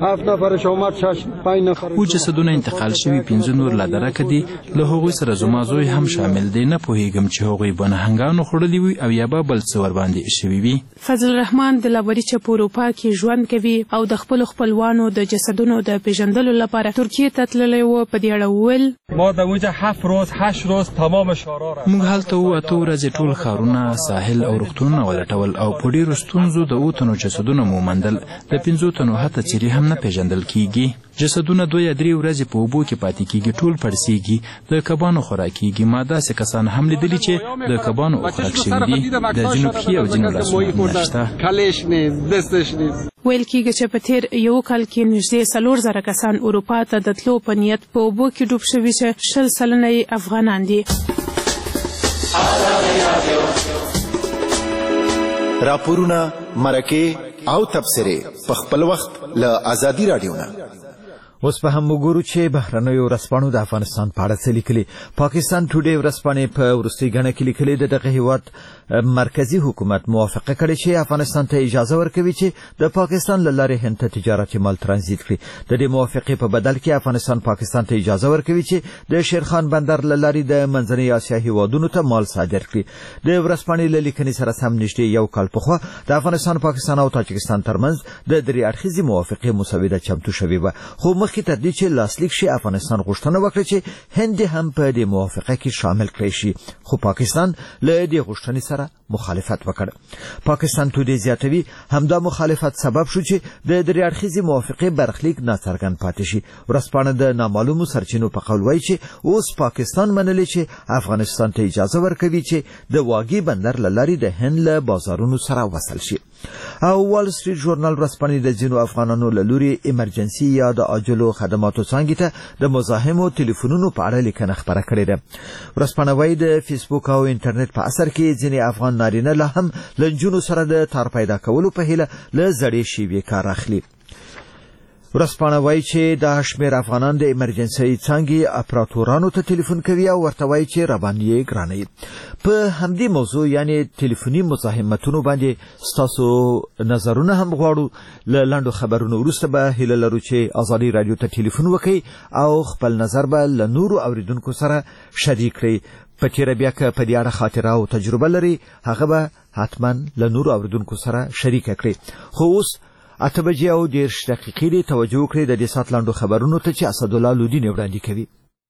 او جسدونه انتقال شوي 5 نور لا درکه دي. له هغوی سره زما زوی هم شامل دی. نه پوهیږم چې هغوی به نهنګانو خوړلي وي او یا به بل څه ورباندې شوي وي. فضل الرحمن د لابري چې په اروپا کې ژوند کوي او د خپلو خپلوانو د جسدونو د پیژندلو لپاره ترکیې ته تللی و په دې اړه وویل ما د وجه 7 روز 8 روز تمام شورا را موږ هلته وو 8 ورځې ټول ښارونه ساحل او روغتونونه ولټول او په ډېرو ستونزو د 7 تنو جسدونه مو موندل. د 5 تنو حتی څیرې هم نه پیژندل کیږي. جسدونه 2 یا 3 ورځې په اوبو کې پاتې کیږي، ټول پړسیږي، د کبانو خوراکیږي. ما داسې کسان هم لیدلي چې د کبانو خوراک شوي دي. د ځینو پښې او ځینو لاسونه نشته. ویل کیږي چې په تیر یو کال کې نږدې 4000 کسان اروپا ته د تلو په نیت په اوبو کې ډوب شوي چې 60% افغانان دي. راپورونه، مرکې او تبصرې په خپل وخت له ازادي راډیو نه. اوس په هم وګورو چې بهرنیو ورځپاڼو د افغانستان په اړه څه لیکلي. پاکستان ټوډے ورځپاڼې په وروستۍ ګڼه کې لیکلي د دغه هیواد مرکزی حکومت موافقه کړې چې افغانستان ته اجازه ورکوي چې د پاکستان له لارې هند ته تجارتي مال ترانزیت کړي. د دې موافقې په بدل کې افغانستان پاکستان ته اجازه ورکوي چې د شیرخان بندر له لارې د منځنۍ اسیا هیوادونو ته مال صادر کړي. د ورځپاڼې له لیکنې سره سم نږدې یو کال پخوا د افغانستان، پاکستان او تاجکستان ترمنځ د 3 اړخیزې موافقې مسوده چمتو شوې وه، خو مخکې تر دې چې لاسلیک شي افغانستان غوښتنه وکړه چې هند هم په دې موافقه کې شامل کړی شي، خو پاکستان له دې غوښتنې سره مخالفت وکړ. پاکستان ټوډے زیاتوي همدا مخالفت سبب شو چې د 3 اړخیزې موافقې برخلیک ناڅرګند پاتې شي. ورځپاڼه د نامعلومو سرچینو په قول وایي چې اوس پاکستان منلی چې افغانستان ته اجازه ورکوي چې د واګي بندر له لارې د هند له بازارونو سره وصل شي. او وال سټریټ ژورنال ورځپاڼې د ځینو افغانانو له لوري ایمرجنسي یا د عاجلو خدماتو څانګې ته د مزاحمو ټلیفونونو په اړه لیکنه خپره کړې ده. ورځپاڼه وايي د فیسبوک او انټرنیټ په اثر کې ځینې افغان نارینه لا هم له نجونو سره د تار پیدا کولو په هیله له زړې شیوې کار اخلي. ورځپاڼه وايي چې دا شمېر افغانان د ایمرجنسي څانګې اپراتورانو ته ټلیفون کوي او ورته وايي چې راباندې ګرانوي. په همدې موضوع یعنی ټلیفوني مزاحمتونو باندې ستاسو نظرونه هم غواړو. له لنډو خبرونو وروسته به هیله لرو چې ازادي رادیو ته ټلیفون وکړئ او خپل نظر به له نورو اوریدونکو سره شریک کړئ. په تیره بیا که په دې اړه خاطره او تجربه لري هغه به حتما له نورو اوریدونکو سره شریک کړئ. خو اوس 8:30 دی. توجه وکړئ د دې ساعت لاندو خبرونو ته چې اسدالله لودین وړاندې کوي.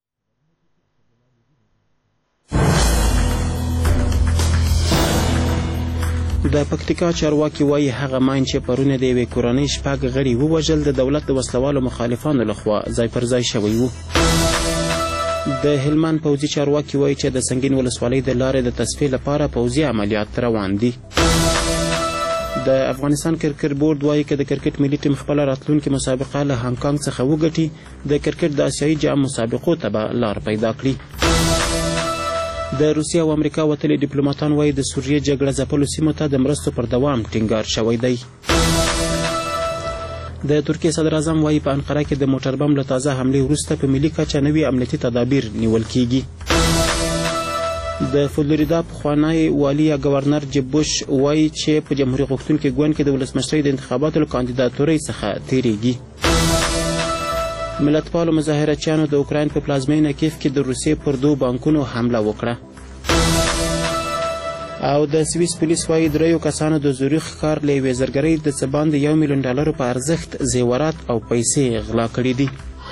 د پکتیکا چارواکي وایي هغه ماین چې پرونه د یوې کورنۍ 6 غړي ووژل د دولت د وسلوالو مخالفانو لخوا ځای پر ځای شوی و. د هلمند پوځي چارواکي وایي چې د سنگین ولسوالۍ د لارې د تصفیې لپاره پوځي عملیات روان دي. د افغانستان کرکټ بورډ وایي چې د کرکټ ملي ټیم خپل راتلونکي مسابقه له هانګ کانګ څخه وګټي د کرکټ د آسیایي جام مسابقو ته به لار پیدا کړي. د روسیې او امریکا وتلي ډیپلوماټان وایي د سوریې جګړه ځپلو سیمو ته د مرستو پر دوام ټینګار شوی دی. د ترکیې صدر اعظم وایي په انقره کې د موټر بم له تازه حملې وروسته په ملي کچه نوي امنیتي تدابیر نیول کیږي. د فلوریدا پخوانی والی یا گورنر جب بوش وایي چې په جمهوریت غوښتونکي ګوند کې د ولسمشرۍ د انتخاباتو له کاندیداتورۍ څخه تیریږي. ملتپالو مظاهرچیانو د اوکراین په پلازمینه کیف کې د روسیې پر 2 بانکونو حمله وکړه. او د سویس پولیس وایي 3 کسانو د زوریخ ښار له یوې زرګرۍ د څه باندې $1 میلیون په ارزښت زیورات او پیسې غلا کړي دي.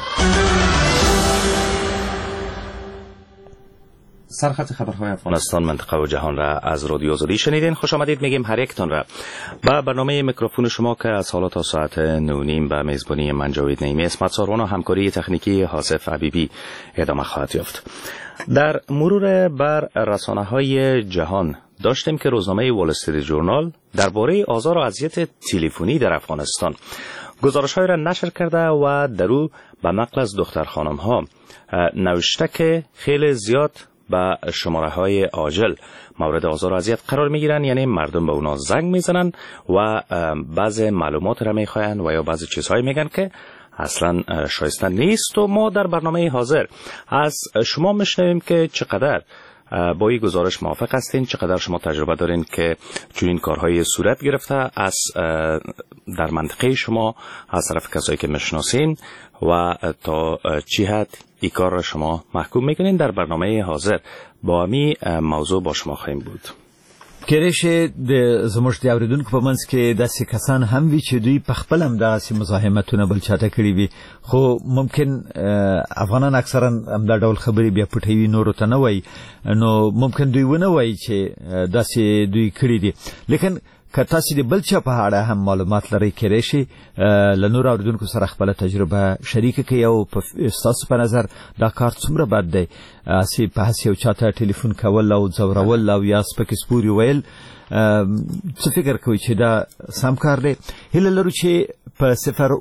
سرخط خبرهای افغانستان منطقه و جهان را از رادیو آزادی شنیدین. خوش آمدید میگیم هر یکتان را با برنامه میکروفون شما که از حالا تا ساعت 9:30 به میزبانی من جاوید نعیمی، اسمت ساروان و همکاری تکنیکی حاسف حبیبی ادامه خواهد یافت. در مرور بر رسانه‌های جهان داشتیم که روزنامه وال استریت ژورنال درباره آزار و اذیت تلفنی در افغانستان گزارش‌های را نشر کرده و در او به نقل از دختر خانم‌ها نوشته که خیلی زیاد با شماره‌های عاجل مورد آزار و اذیت قرار میگیرن، یعنی مردم به اونا زنگ میزنن و بعضی معلومات را میخواین و یا بعضی چیزهایی میگن که اصلا شایسته نیست. و ما در برنامه حاضر از شما میشنویم که چقدر با این گزارش موافق هستین، چقدر شما تجربه دارین که چنین کارهای صورت گرفته از در منطقه شما از طرف کسایی که میشناسین و تا چی حد این کار را شما محکوم میکنین. در برنامه حاضر با همین موضوع با شما خواهیم بود. کېدای د زموږ د اوریدونکو په منځ کې داسې کسان هم وي چې دوی په خپل هم داسې مزاحمتونه بل چاته کړي وي، خو ممکن افغانان اکثرا همدا ډول خبرې بیا پټوي، نورو ته نه وایي، نو ممکن دوی ونه وایي چې داسې دوی کړي دي. لیکن که تاسو د بل چا په اړه هم معلومات لرئ کېدای شي له نورو اوریدونکو سره خپله تجربه شریکه کړئ او ستاسو په نظر دا کار څومره بد دی، هسې په هسې یو چاته ټلیفون کول او ځورول او یا سپکې سپورې ویل څه فکر کوئ چې دا سم کار دی؟ هیله لرو چې په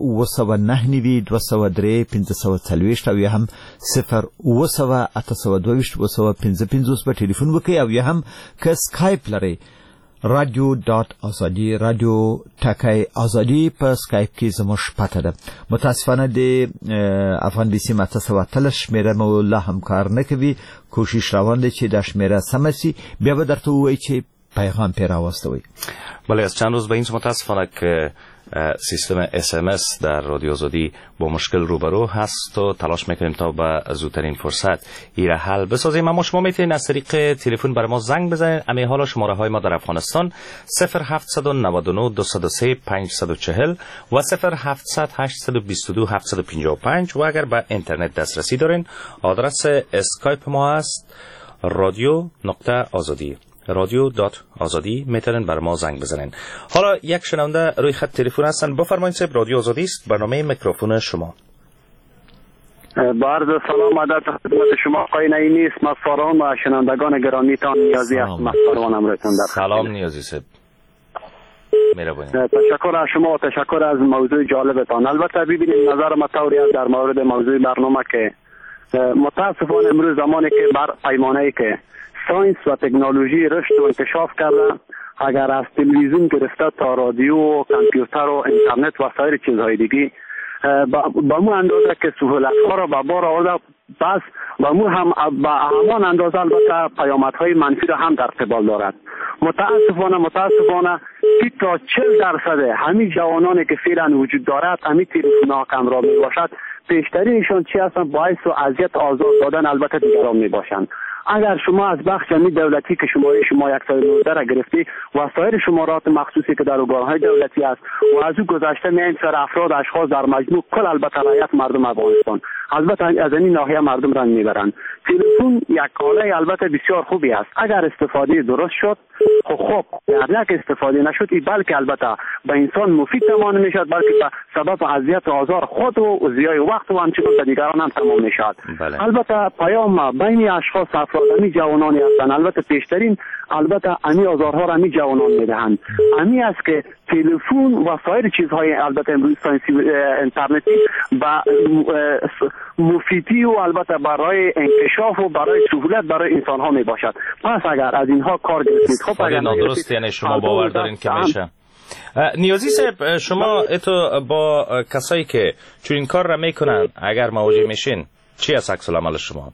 0-992-203-540 او یا هم 0-922-255 به ټلیفون وکړئ او یا هم که سکایپ لرئ radio.azadi radio.azadi په سکایپ کې زموږ پته ده. متاسفانه د افغان د سیمه 813 شمیره مو لا هم کار نه کوي. کوشش روان دی چې دا شمیره سمه شي، بیا به درته ووایي چې پیغام پې راواستوئ. بله، از چند روز به این متاسفانه که سیستم SMS در رادیو آزادی با مشکل روبرو هست و تلاش میکنیم تا به زودترین فرصت این را حل بسازیم. اما شما میتونید از طریق تلفن بر ما زنگ بزنید. امی حالا شماره های ما در افغانستان 0-799-203-540 و 0-700-822-755 و اگر به اینترنت دسترسی دارین آدرس اسکایپ ما است radio.azadi radio.azadi میتونن بر ما زنگ بزنن. حالا یک شنونده روی خط تلفن هستن. بفرمایید صاحب، رادیو آزادی است، برنامه میکروفون شما. با عرض سلام ادب خدمت شما آقای نعیمی، اسمت ساروان و شنوندگان گرامیتان نیازی است. اسمت ساروان امرتون در سلام نیازی صاحب. تشکر از شما و تشکر از موضوع جالبتان. البته ببینید نظر ما طوری است در مورد موضوع برنامه که متاسفانه امروز زمانی که بر پیمانه‌ای که ساینس و تکنولوژی رشد و انکشاف کرده، اگر از تلویزیون گرفته تا رادیو و کامپیوتر و اینترنت و سایر چیزهای دیگه با مو اندازه که سهولت‌ها را به بار آورده، پس با مو هم با همان اندازه البته پیامدهای منفی را هم در قبال دارد. متاسفانه 30 تا 40% همین جوانانی که فعلا وجود دارد همین تلفن‌ها کمرا می باشد، پیشترینشان چی هستند؟ باعث و اذیت آزار دادن البته دیگران می باشند. اگر شما از بخش دولتی که شما 119 را گرفتی و سایر شمارات مخصوصی که در ارگان‌های دولتی است و از او گذشته میایم سر افراد اشخاص در مجموع کل البته رعایت مردم افغانستان البته از این ناحیه مردم رنج میبرند. تلفن یک آله البته بسیار خوبی است اگر استفاده درست شد. خب در یک استفاده نشد بلکه البته به انسان مفید تمام میشد، بلکه به سبب اذیت و آزار خود و ضیاع وقت و همچنین به دیگران هم تمام میشد. البته پیام بین اشخاص افراد همی جوانانی هستند، البته پیشترین البته همی آزارها را همی جوانان میدهند. همی است که تلفن و سایر چیزهای البته امروز ساینسی اینترنتی با مفیدی و البته برای انکشاف و برای سهولت برای انسان ها می باشد. پس اگر از اینها کار گرفتید خب اگر نادرست یعنی شما باور دارین که میشه. نیازی صاحب شما اتو با کسایی که چون این کار را میکنن اگر مواجه میشین چی است عکس العمل شما؟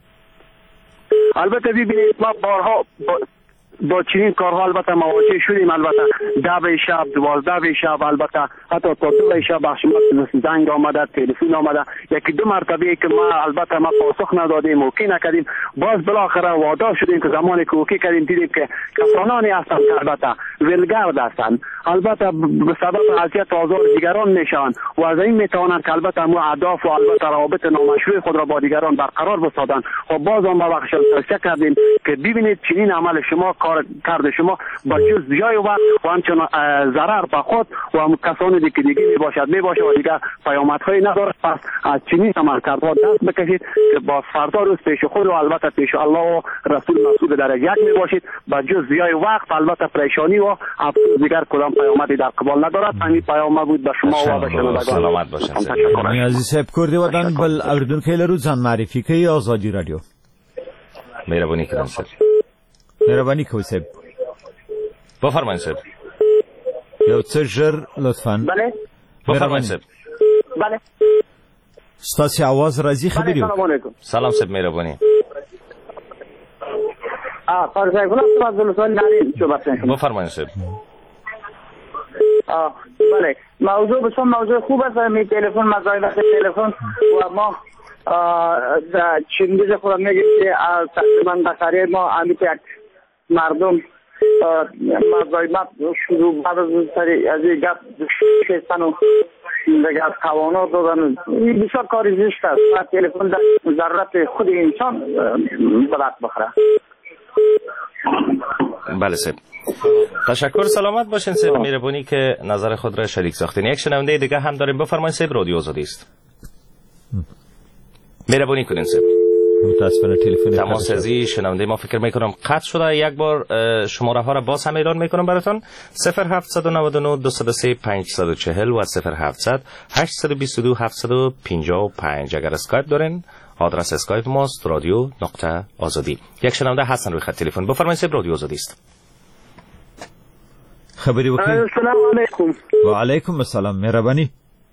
البته ببینید ما بارها با چنین کارها البته مواجه شدیم. البته 10 شب 12 شب البته حتی تا 2 شب بخش ما زنگ آمده، تلفن آمده، یکی دو مرتبه که ما البته ما پاسخ ندادیم اوکی نکردیم. باز بالاخره وعده شدیم که زمانی که اوکی کردیم دیدیم که کسانانی هستند که البته ولگرد هستند، البته به سبب اذیت و آزار دیگران میشن و از این میتوانند که البته مو اهداف و البته روابط نامشروع خود را با دیگران برقرار بسازند. خب باز هم با بخش توصیه کردیم که ببینید چنین عمل شما کرده شما با جز ضیاع وقت و همچنان ضرر به خود و هم کسان دیگه می باشد و دیگر پیامدهایی ندارد. پس از چنین عملکردها دست بکشید که با فردا روز پیش خود و البته پیش الله و رسول مسعود درجه یک می باشید. با جز ضیاع وقت البته پریشانی و دیگر کدام پیامدی در قبال ندارد. همین پیام بود به شما و به شنوندگان. سلامت باشین. نیازی صاحب کوردی ودان بل اوریدونکو لرو ځان معرفي کوي آزادی رادیو. مهربانی کردن سر. مهربانی کوي صاحب. بفرمایید صاحب. یو څه ژر لطفاً. بله. بفرمایید صاحب. بله. ستاسو आवाज راځي خبري. السلام علیکم. سلام صاحب مهربانی. فرزای خلاص عبدالله سوال ناری چه بسن. بفرمایید صاحب. بله. موضوع بسیار موضوع خوب است. می تلفن مزایده تلفن و ما در چندیز خود میگیم که تقریبا بخاری ما همیشه یک مردم مزایمت شروع بعد از این گفت شستن و دیگه از قوانات دادن بسیار کاری زشت است و تلفن در ضرورت خود انسان بدت بخوره. بله صاحب تشکر. سلامت باشین صاحب مهربانی که نظر خود را شریک ساختین. یک شنونده دیگه هم داریم. بفرمایید صاحب رادیو آزادی است. مهربانی کنین صاحب. متاسفانه تلفن تماس ازی شنونده ما فکر میکنم قطع شده. یک بار شماره ها را باز هم اعلان میکنم براتون 0799 203 540 و 0700 822 755. اگر اسکایپ دارین آدرس اسکایپ ماست رادیو نقطه آزادی. یک شنونده هستن روی خط تلفن. بفرمایید صاحب رادیو آزادی است. خبری وکیل. السلام علیکم. و علیکم السلام. مهربانی.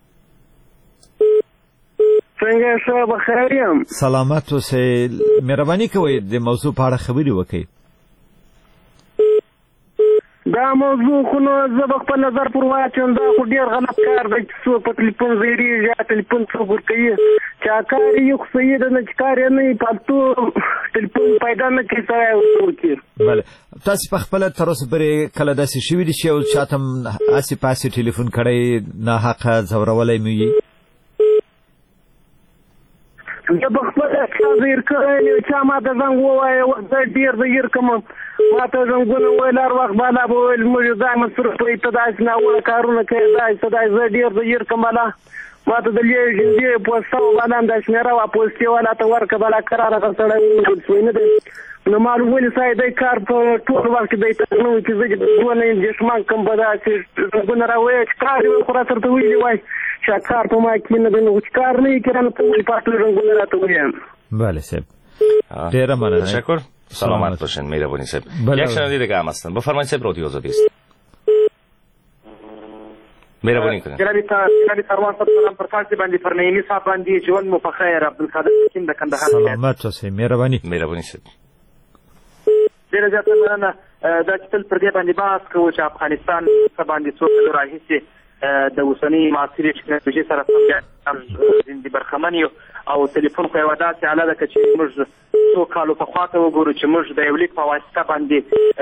څنګه شه بخیر یم. سلامت اوسئ. مهرباني کوئ د موضوع په اړه خبرې وکړئ. دا موضوع خو نو زه به خپل نظر پر واچوم. دا خو ډېر غلط کار دی چې څوک په تلیفون زیریږي یا تلیفون څوک ورکوي چې کار یې خو صحیح ده نه چې کار یې نه وي پالتو تلیفون پیدا نه کړي سړی ورکوي. بله تاسې په خپله تر اوسه پورې کله داسې شوي دي چې یو چا ته هسې پاسې ټلیفون کړی ناحقه ځورولی مو وي؟ زه به خپله چا زیر کړی چا ما ته زنګ ووایه زه ډېر زیر کوم ما ته زنګونه ویل هر وخت بالا به ویل موږ ځای مصرف کوي ته داسې ناوړه کارونه کوي داسې زه ډېر د ير کوم بالا ما ته د لې ژوندې پوسټه بالا هم داسې مېره وه پوسټې والا ته ورکړه بالا کراره هغه سړی شوی نه دی نو معلوم ولې سای دی کار په ټول وخت دی ته نو چې زه دونه انجسمان کوم به داسې زنګونه راوایه چې کار یې خو راته ویلي وای چې کار په ما کې نه دی نو چې کار نه یې کړی نو ته ولې پاټل زنګونه راته ووایم بله صاحب ډېره مننه تشکر سلامت باشین مهربانی صاحب یک شنونده دیگه هم هستن بفرمایید صاحب رادیو آزادی است مهربانی کنید جناب سروان صاحب سلام پر تاسو باندې پر نعیمی صاحب باندې ژوند مو په خیر عبدالقادر حکیم د کندهار سلامت اوسئ مهرباني صاحب ډېره زیاته مننه دا چې تل پر دې باندې بحث کوو چې افغانستان څه باندې څو کلو راهیسې د اوسنۍ معاصرې ټکنالوژۍ سره سم زندې برخمن یو او تلیفون خو یوه داسې آله ده که چې موږ څو کالو پخوا ته وګورو چې موږ د یو لیک په واسطه باندې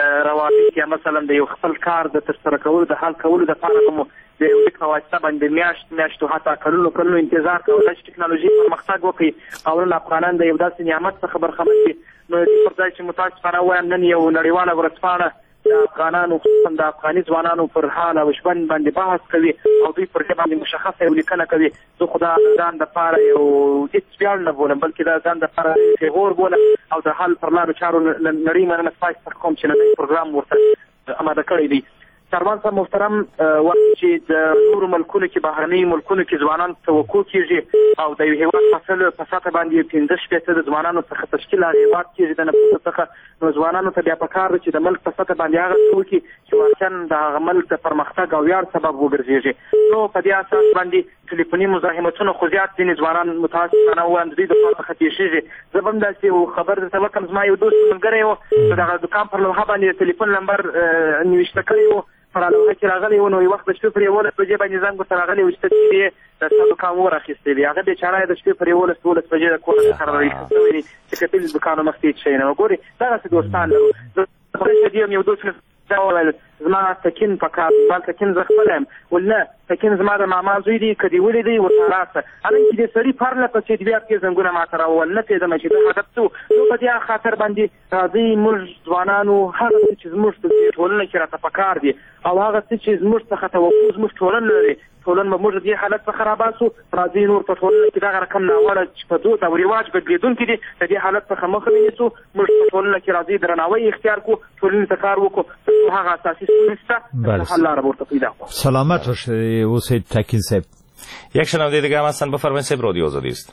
روابط یا مثلا د یو خپل کار د ترسره کولو د حل کولو دپاره به مو د یو لیک په واسطه باندې میاشتو حتی کلونو انتظار کوو دا چې ټکنالوژي پرمختګ وکړي او نن افغانان د یو داسې نعمت څخه برخمن دي نو دې پر ځای چې متاسفانه ووایم نن یو نړیواله ورځپاڼه د افغانانو خصوصا د افغاني ځوانانو پر حال او ژوند باندې بحث کوي او دوی پر دې باندې مشخصه یو لیکنه کوي زه خو دا ځان دپاره یو هېڅ ویاړ نه بولم بلکې دا ځان دپاره پیغور بولم او د حل پر لارو چارو نړۍ مننه ستاسو څخه کوم چې نړۍ پروګرام ورته اماده کړی دی سروان صاحب محترم وخت چې د نورو ملکونو کې بهرنیو ملکونو کې ځوانان توقع کېږي او د یو هېواد په سطحه باندې 15% د ځوانانو څخه تشکیل هغه هېواد کېږي د نفوسو څخه نو ځوانانو ته بیا پکار ده چې د ملک په سطحه باندې هغه څه وکړي چې واقعا د هغه ملک د پرمختګ او ویاړ سبب وګرځېږي نو په دې اساس باندې ټلیفوني مزاحمتونه خو زیات ځینې ځوانان متاسفانه ووایم د دوی د خوا څخه تېښېږي زه به هم داسې یو خبر درته وکړم زما یو دوست ملګری و د دغه دوکان پر لوحه باندې د ټلیفون نمبر نوشته کړی و پر لوحه کې راغلی و نو یو وخت د شپې پر 11 بجې باندې زنګ ورته راغلی و چې ته چې یې د ستا دوکان ور اخیستی دی هغه بېچاره یې د شپې پر 11 بجې د کور څخه راایستل شوی دی چې کتلي دوکان مخکې هېڅ شی نه و ګورې دغسې دوستان لرو خدای شدي یم یو دوست دا وویل زما تکین په کار بل تکین زه خپله یم ول نه تکین زما د ماما زوی دی که دې ولیدی ورته راسه هلکې دې سړي پرله پسې دوه کې زنګونه ماته راوول نه پوهېدمه چې دا هدف څه و نو په دې خاطر باندې راځئ موږ ځوانانو هغه څه چې زموږ په ټولنه کې راته پکار دي او هغه څه چې زموږ څخه توقع زموږ ټولنه لري ټولنه به موږ د دې حالت څخه راباسو راځئ نور په ټولنه کې دغه رقم ناوړه چې په دود او رواج بدلېدونکي دي د دې حالت څخه مخه ونیسو موږ په ټولنه کې راځئ درناوی اختیار کړو ټولنې ته کار وکړو ترڅو هغه اساسي ستونزې شته حل لاره به ورته پیدا کړو سلامت اوسئ تکین صاحب یک شنونده دیگه هم هستن بفرمایید صاحب رادیو آزادی است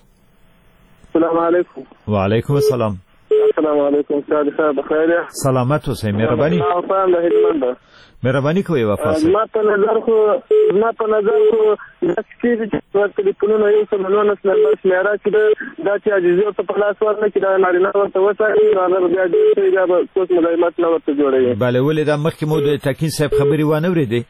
السلام علیکم و علیکم السلام السلام علیکم صاحب بخیر سلامت اوسئ مهرباني کوئ وفا صاحب ما په نظر خو داسې کېږي چې ټلیفونونه یو څه ملونه نمبر شمېره چې دا چې عاجزي ورته په لاس ورنه کړي دا نارینه ورته وساتي نو هغه بیا جوړ شوي بیا به څوک ملایمت نه ورته جوړوي بله ولې دا مخکې مو د تکین صاحب خبرې وانه اورېدې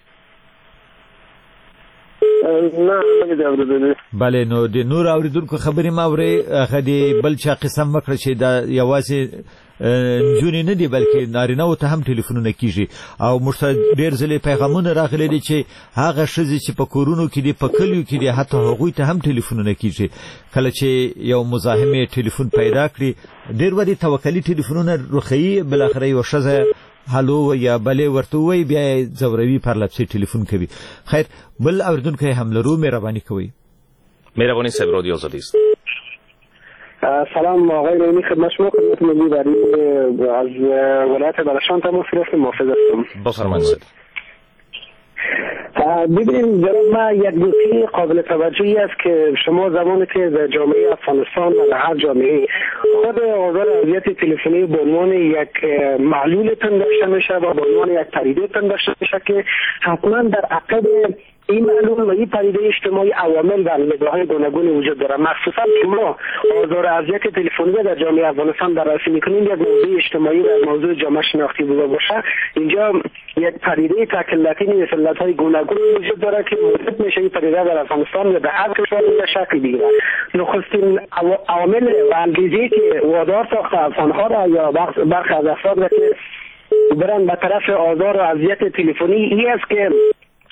نه نه دې اورېدلې بله نو د نور اورېدونکو خبرې ما اورې هغه د بل چا قسم مه کړه چې دا یوازې نجونې نه دي بلکې نارینهو ته هم ټلیفونونه کېږي او موږ ته ډېر ځلې پیغامونه راغلي دي چې هغه ښځې چې په کورونو کې دي په کلیو کې دي حتی هغوی ته هم ټلیفونونه کېږي کله چې یو مزاحم ټلیفون پیدا کړي ډېر ودې توکلي ټلیفونونه روښیي بالاخره یوه ښځه هلو یا بلې ورته ووایي بیا یې ځوروي پرلپسې ټلیفون کوي خیر بل اورېدونکی هم لرو مهرباني کوئ مهربانی صاحب رادیو آزادی است سلام آقای نعیمی خدمت شما خدمت ملی بری از ولایت بلخشان تماس گرفتم محافظ هستم بفرمایید ببینید جناب ما یک نکته قابل توجهی است که شما زمانی که در جامعه افغانستان و هر جامعه خود آزار اذیت تلفنی به عنوان یک معلول پنداشته میشه و به عنوان یک پدیده پنداشته میشه که حتما در عقب این معلوم و این پدیده اجتماعی عوامل و علتهای گوناگون وجود داره مخصوصا که ما آزار اذیت تلفنی در جامعه افغانستان بررسی میکنیم یک موضوع اجتماعی و موضوع جامعه شناختی بوده باشه اینجا یک پدیده تکلفی نیست علتهای گوناگون وجود داره که موجب میشه این پدیده در افغانستان و در هر کشور به شکل بگیره نخستین عوامل و انگیزه‌ای که وادار ساخته افغانها را یا برخی از افراد را که برن به طرف آزار و اذیت تلفنی این است که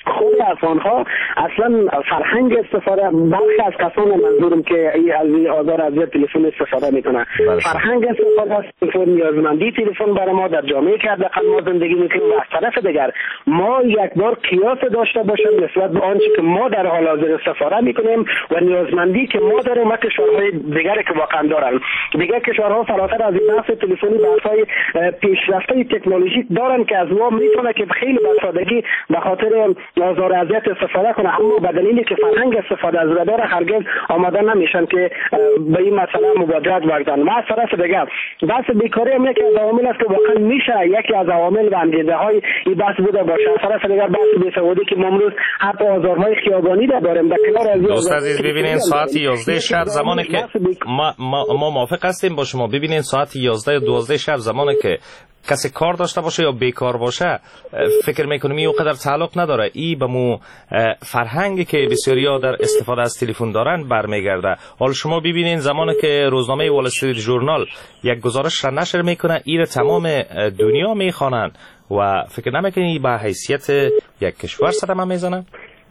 خود افغان‌ها اصلا فرهنگ استفاده، برخی از کسان منظورم که از آزار اذیت تلفن استفاده میکنه، فرهنگ استفاده از تلفن، نیازمندی تلفن برای ما در جامعه که حداقل ما زندگی میکنیم و از طرف دیگر ما یک بار قیاس داشته باشیم نسبت به آنچه که ما در حال حاضر استفاده میکنیم و نیازمندی که ما داریم و کشورهای دیگر که واقعا دارن. دیگر کشورها فراتر از این بحث تلفنی بحث‌های پیشرفته تکنولوژیک دارن که از ما میتونه که خیلی بسادگی به خاطر آزار اذیت استفاده کنه، اما به دلیلی که فرهنگ استفاده از رادار هرگز آماده نمیشن که به این مسئله مبادرت ورزن. و از طرف دیگر بحث بیکاری هم یکی از عوامل است که واقعا میشه یکی از عوامل و انگیزه‌های این بحث بوده باشه. از طرف دیگر بحث بیسوادی که ما امروز حتی آزارهای خیابانی داریم در کنار از دوست عزیز ببینین ساعت 11 شب زمانی که ما موافق هستیم با شما. ببینین ساعت 11 و 12 شب زمانی که کسی کار داشته باشه یا بیکار باشه فکر میکنم این اونقدر تعلق نداره. ای به مو فرهنگی که بسیاریا در استفاده از تلفن دارن برمیگرده. حالا شما ببینین زمانی که روزنامه وال استریت ژورنال یک گزارش را نشر میکنه این تمام دنیا میخوانن و فکر نمیکنی به حیثیت یک کشور صدمه میزنه؟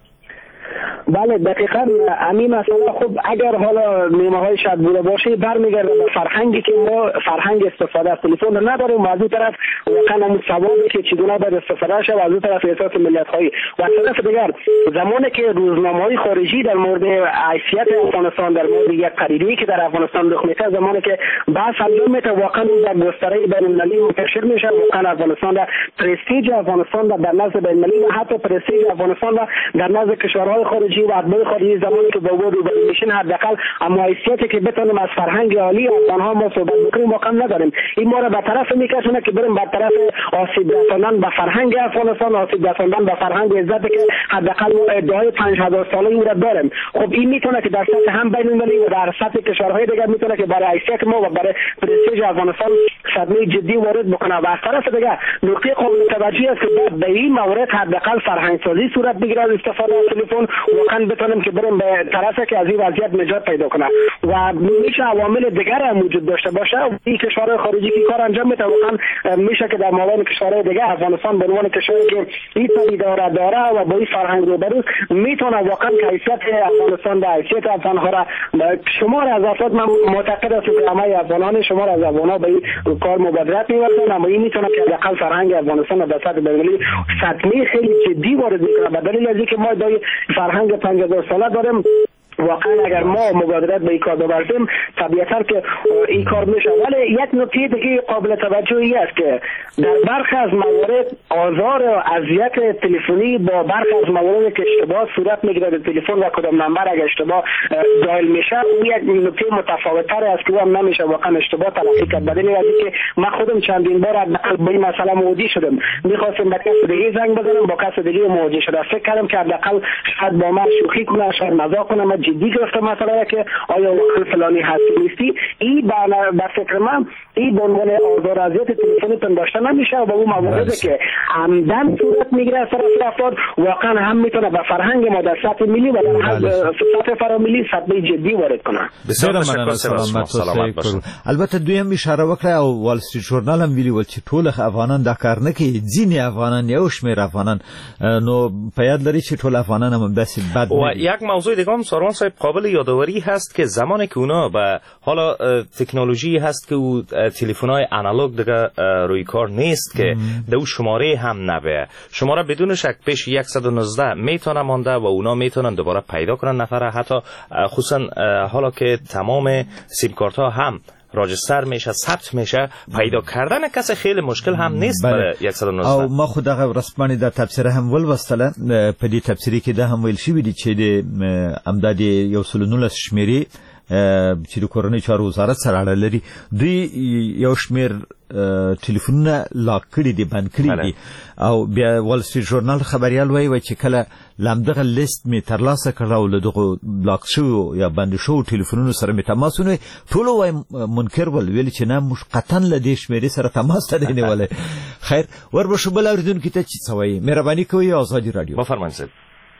بله دقیقاً همین مسئله. خب اگر حالا نیمه های شب بوده باشه برمیگرده به فرهنگی که ما فرهنگ استفاده از تلفن نداریم و از اون طرف واقعا همون ثوابی که چگونه باید استفاده شه و از اون طرف احساس ملت هایی و از طرف دیگر زمانی که روزنامه های خارجی در مورد حیثیت افغانستان در مورد یک پدیده‌ای که در افغانستان رخ میده زمانی که بحث انجام میده واقعا در گستره بین‌المللی منتشر میشه، واقعا افغانستان در پرستیژ افغانستان در نظر بین‌المللی و حتی پرستیژ افغانستان در نظر کشورهای خارجی و ادبای خارجی زمانی که با وجود روبرو میشین حداقل اما حیثیتی که بتونیم از فرهنگ عالی افغان‌ها ما صحبت بکنیم واقعا نداریم. این ما را به طرف میکشونه که بریم به طرف آسیب رساندن به فرهنگ افغانستان، آسیب رساندن به فرهنگ عزتی که حداقل ما ادعای 5000 ساله او را داریم. خب این میتونه که در سطح هم بین‌المللی و در سطح کشورهای دیگر میتونه که برای حیثیت ما و برای پرستیژ افغانستان صدمه جدی وارد بکنه. و از طرف دیگر نکته قابل توجهی است که در این مورد حداقل فرهنگ سازی صورت بگیره از استفاده از تلفن واقعا بتونیم که بریم به طرفی که از این وضعیت نجات پیدا کنه و میشه عوامل دیگر هم وجود داشته باشه. این کشورهای خارجی که کار انجام میده واقعا میشه که در مابین کشورهای دیگر افغانستان به عنوان کشوری که این پدیده را داره و با این فرهنگ روبروست میتونه واقعا حیثیت افغانستان در حیثیت افغان‌ها را شمار از افراد من معتقد هستم که همه افغانان شمار از افغان‌ها به این کار مبادرت می‌ورزن، اما این میتونه که حداقل فرهنگ افغانستان در سطح بین‌المللی صدمه خیلی جدی وارد میکنه به دلیل از اینکه ما دای فرهنگ 5000 ساله داریم. واقعا اگر ما مبادرت به این کار ببریم طبیعتا که این کار میشه. ولی یک نکته دیگه قابل توجهی است که در برخی از موارد آزار و اذیت تلفنی با برخی از موارد که اشتباه صورت میگیره در تلفن و کدام نمبر اگر اشتباه دایل میشه اون یک نکته متفاوت‌تر است که هم نمیشه واقعا اشتباه تلقی کرد. بدون اینکه من خودم چندین بار با این مسئله مواجه شدم، می‌خواستم به کس دیگه زنگ بزنم با کس دیگه مواجه شدم، فکر کردم که حداقل شاید با من شوخی کنه، شاید مزاح کنه، جدی گرفتم مسئله که آیا فلانی هستی نیستی. این به فکر من این به عنوان آزار اذیت تلفنی پنداشته نمیشه و با اون مواردی که عمدن صورت میگیره از طرف افراد واقعا هم میتونه به فرهنگ ما در سطح ملی و در سطح فراملی صدمه جدی وارد کنه. بسیار ممنون. سلامت باشید. البته دویم اشاره وکړه او وال استریت ژورنال هم ویلي ول چې ټول افغانان دا کار نه کوي، ځینې افغانان یو شمېر افغانان نو په یاد لري چې ټول افغانان هم داسې بد و یک موضوع دیگه هم ساروان صاحب قابل یادآوری هست که زمانی که اونا به حالا تکنولوژی هست که او تلفن‌های آنالوگ دیگه روی کار نیست که دو شماره هم نبه، شماره بدون شک پیش 119 میتونه مانده و اونا میتونن دوباره پیدا کنن نفره، حتی خصوصا حالا که تمام سیم کارت ها هم راجستر میشه، ثبت میشه، پیدا کردن کس خیلی مشکل هم نیست برای 119. او ما خود هغه رسمانی د تفسیر هم ولوستله په دې تفسیری کې دا هم ویل شوی دی چې د امدادي یو سلونول شمیري چې د کورنۍ چارو وزارت سره اړه لري، دوی یو شمیر ټلیفونونه لاک کړي دي، بند کړي دي. او بیا وال استریت ژورنال خبريال وایي چې کله لامدغه لیست می ترلاسه کړه او له دغه بلاک شو یا بند شو ټلیفونونو سره می تماس ونه ټول وای منکر ول ویل چې نه مش قطن له دې شمیرې سره تماس ته نه ولې. خیر وربشو بل اوریدونکو ته چې څوي مهرباني کوي آزادی رادیو. بفرمایید.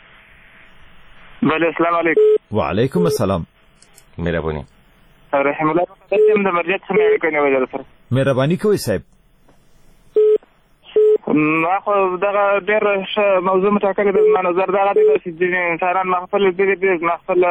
بله السلام علیکم. و علیکم السلام. مهربانی. رحم الله تعالی د مرجع څخه اړیکه نیولې سره. مهرباني کوي صاحب. ما خو دغه ډېر ښه موضوع مټاکلې ده. زما نظر دغه دی چې ځینې انسانان محفل دې محفل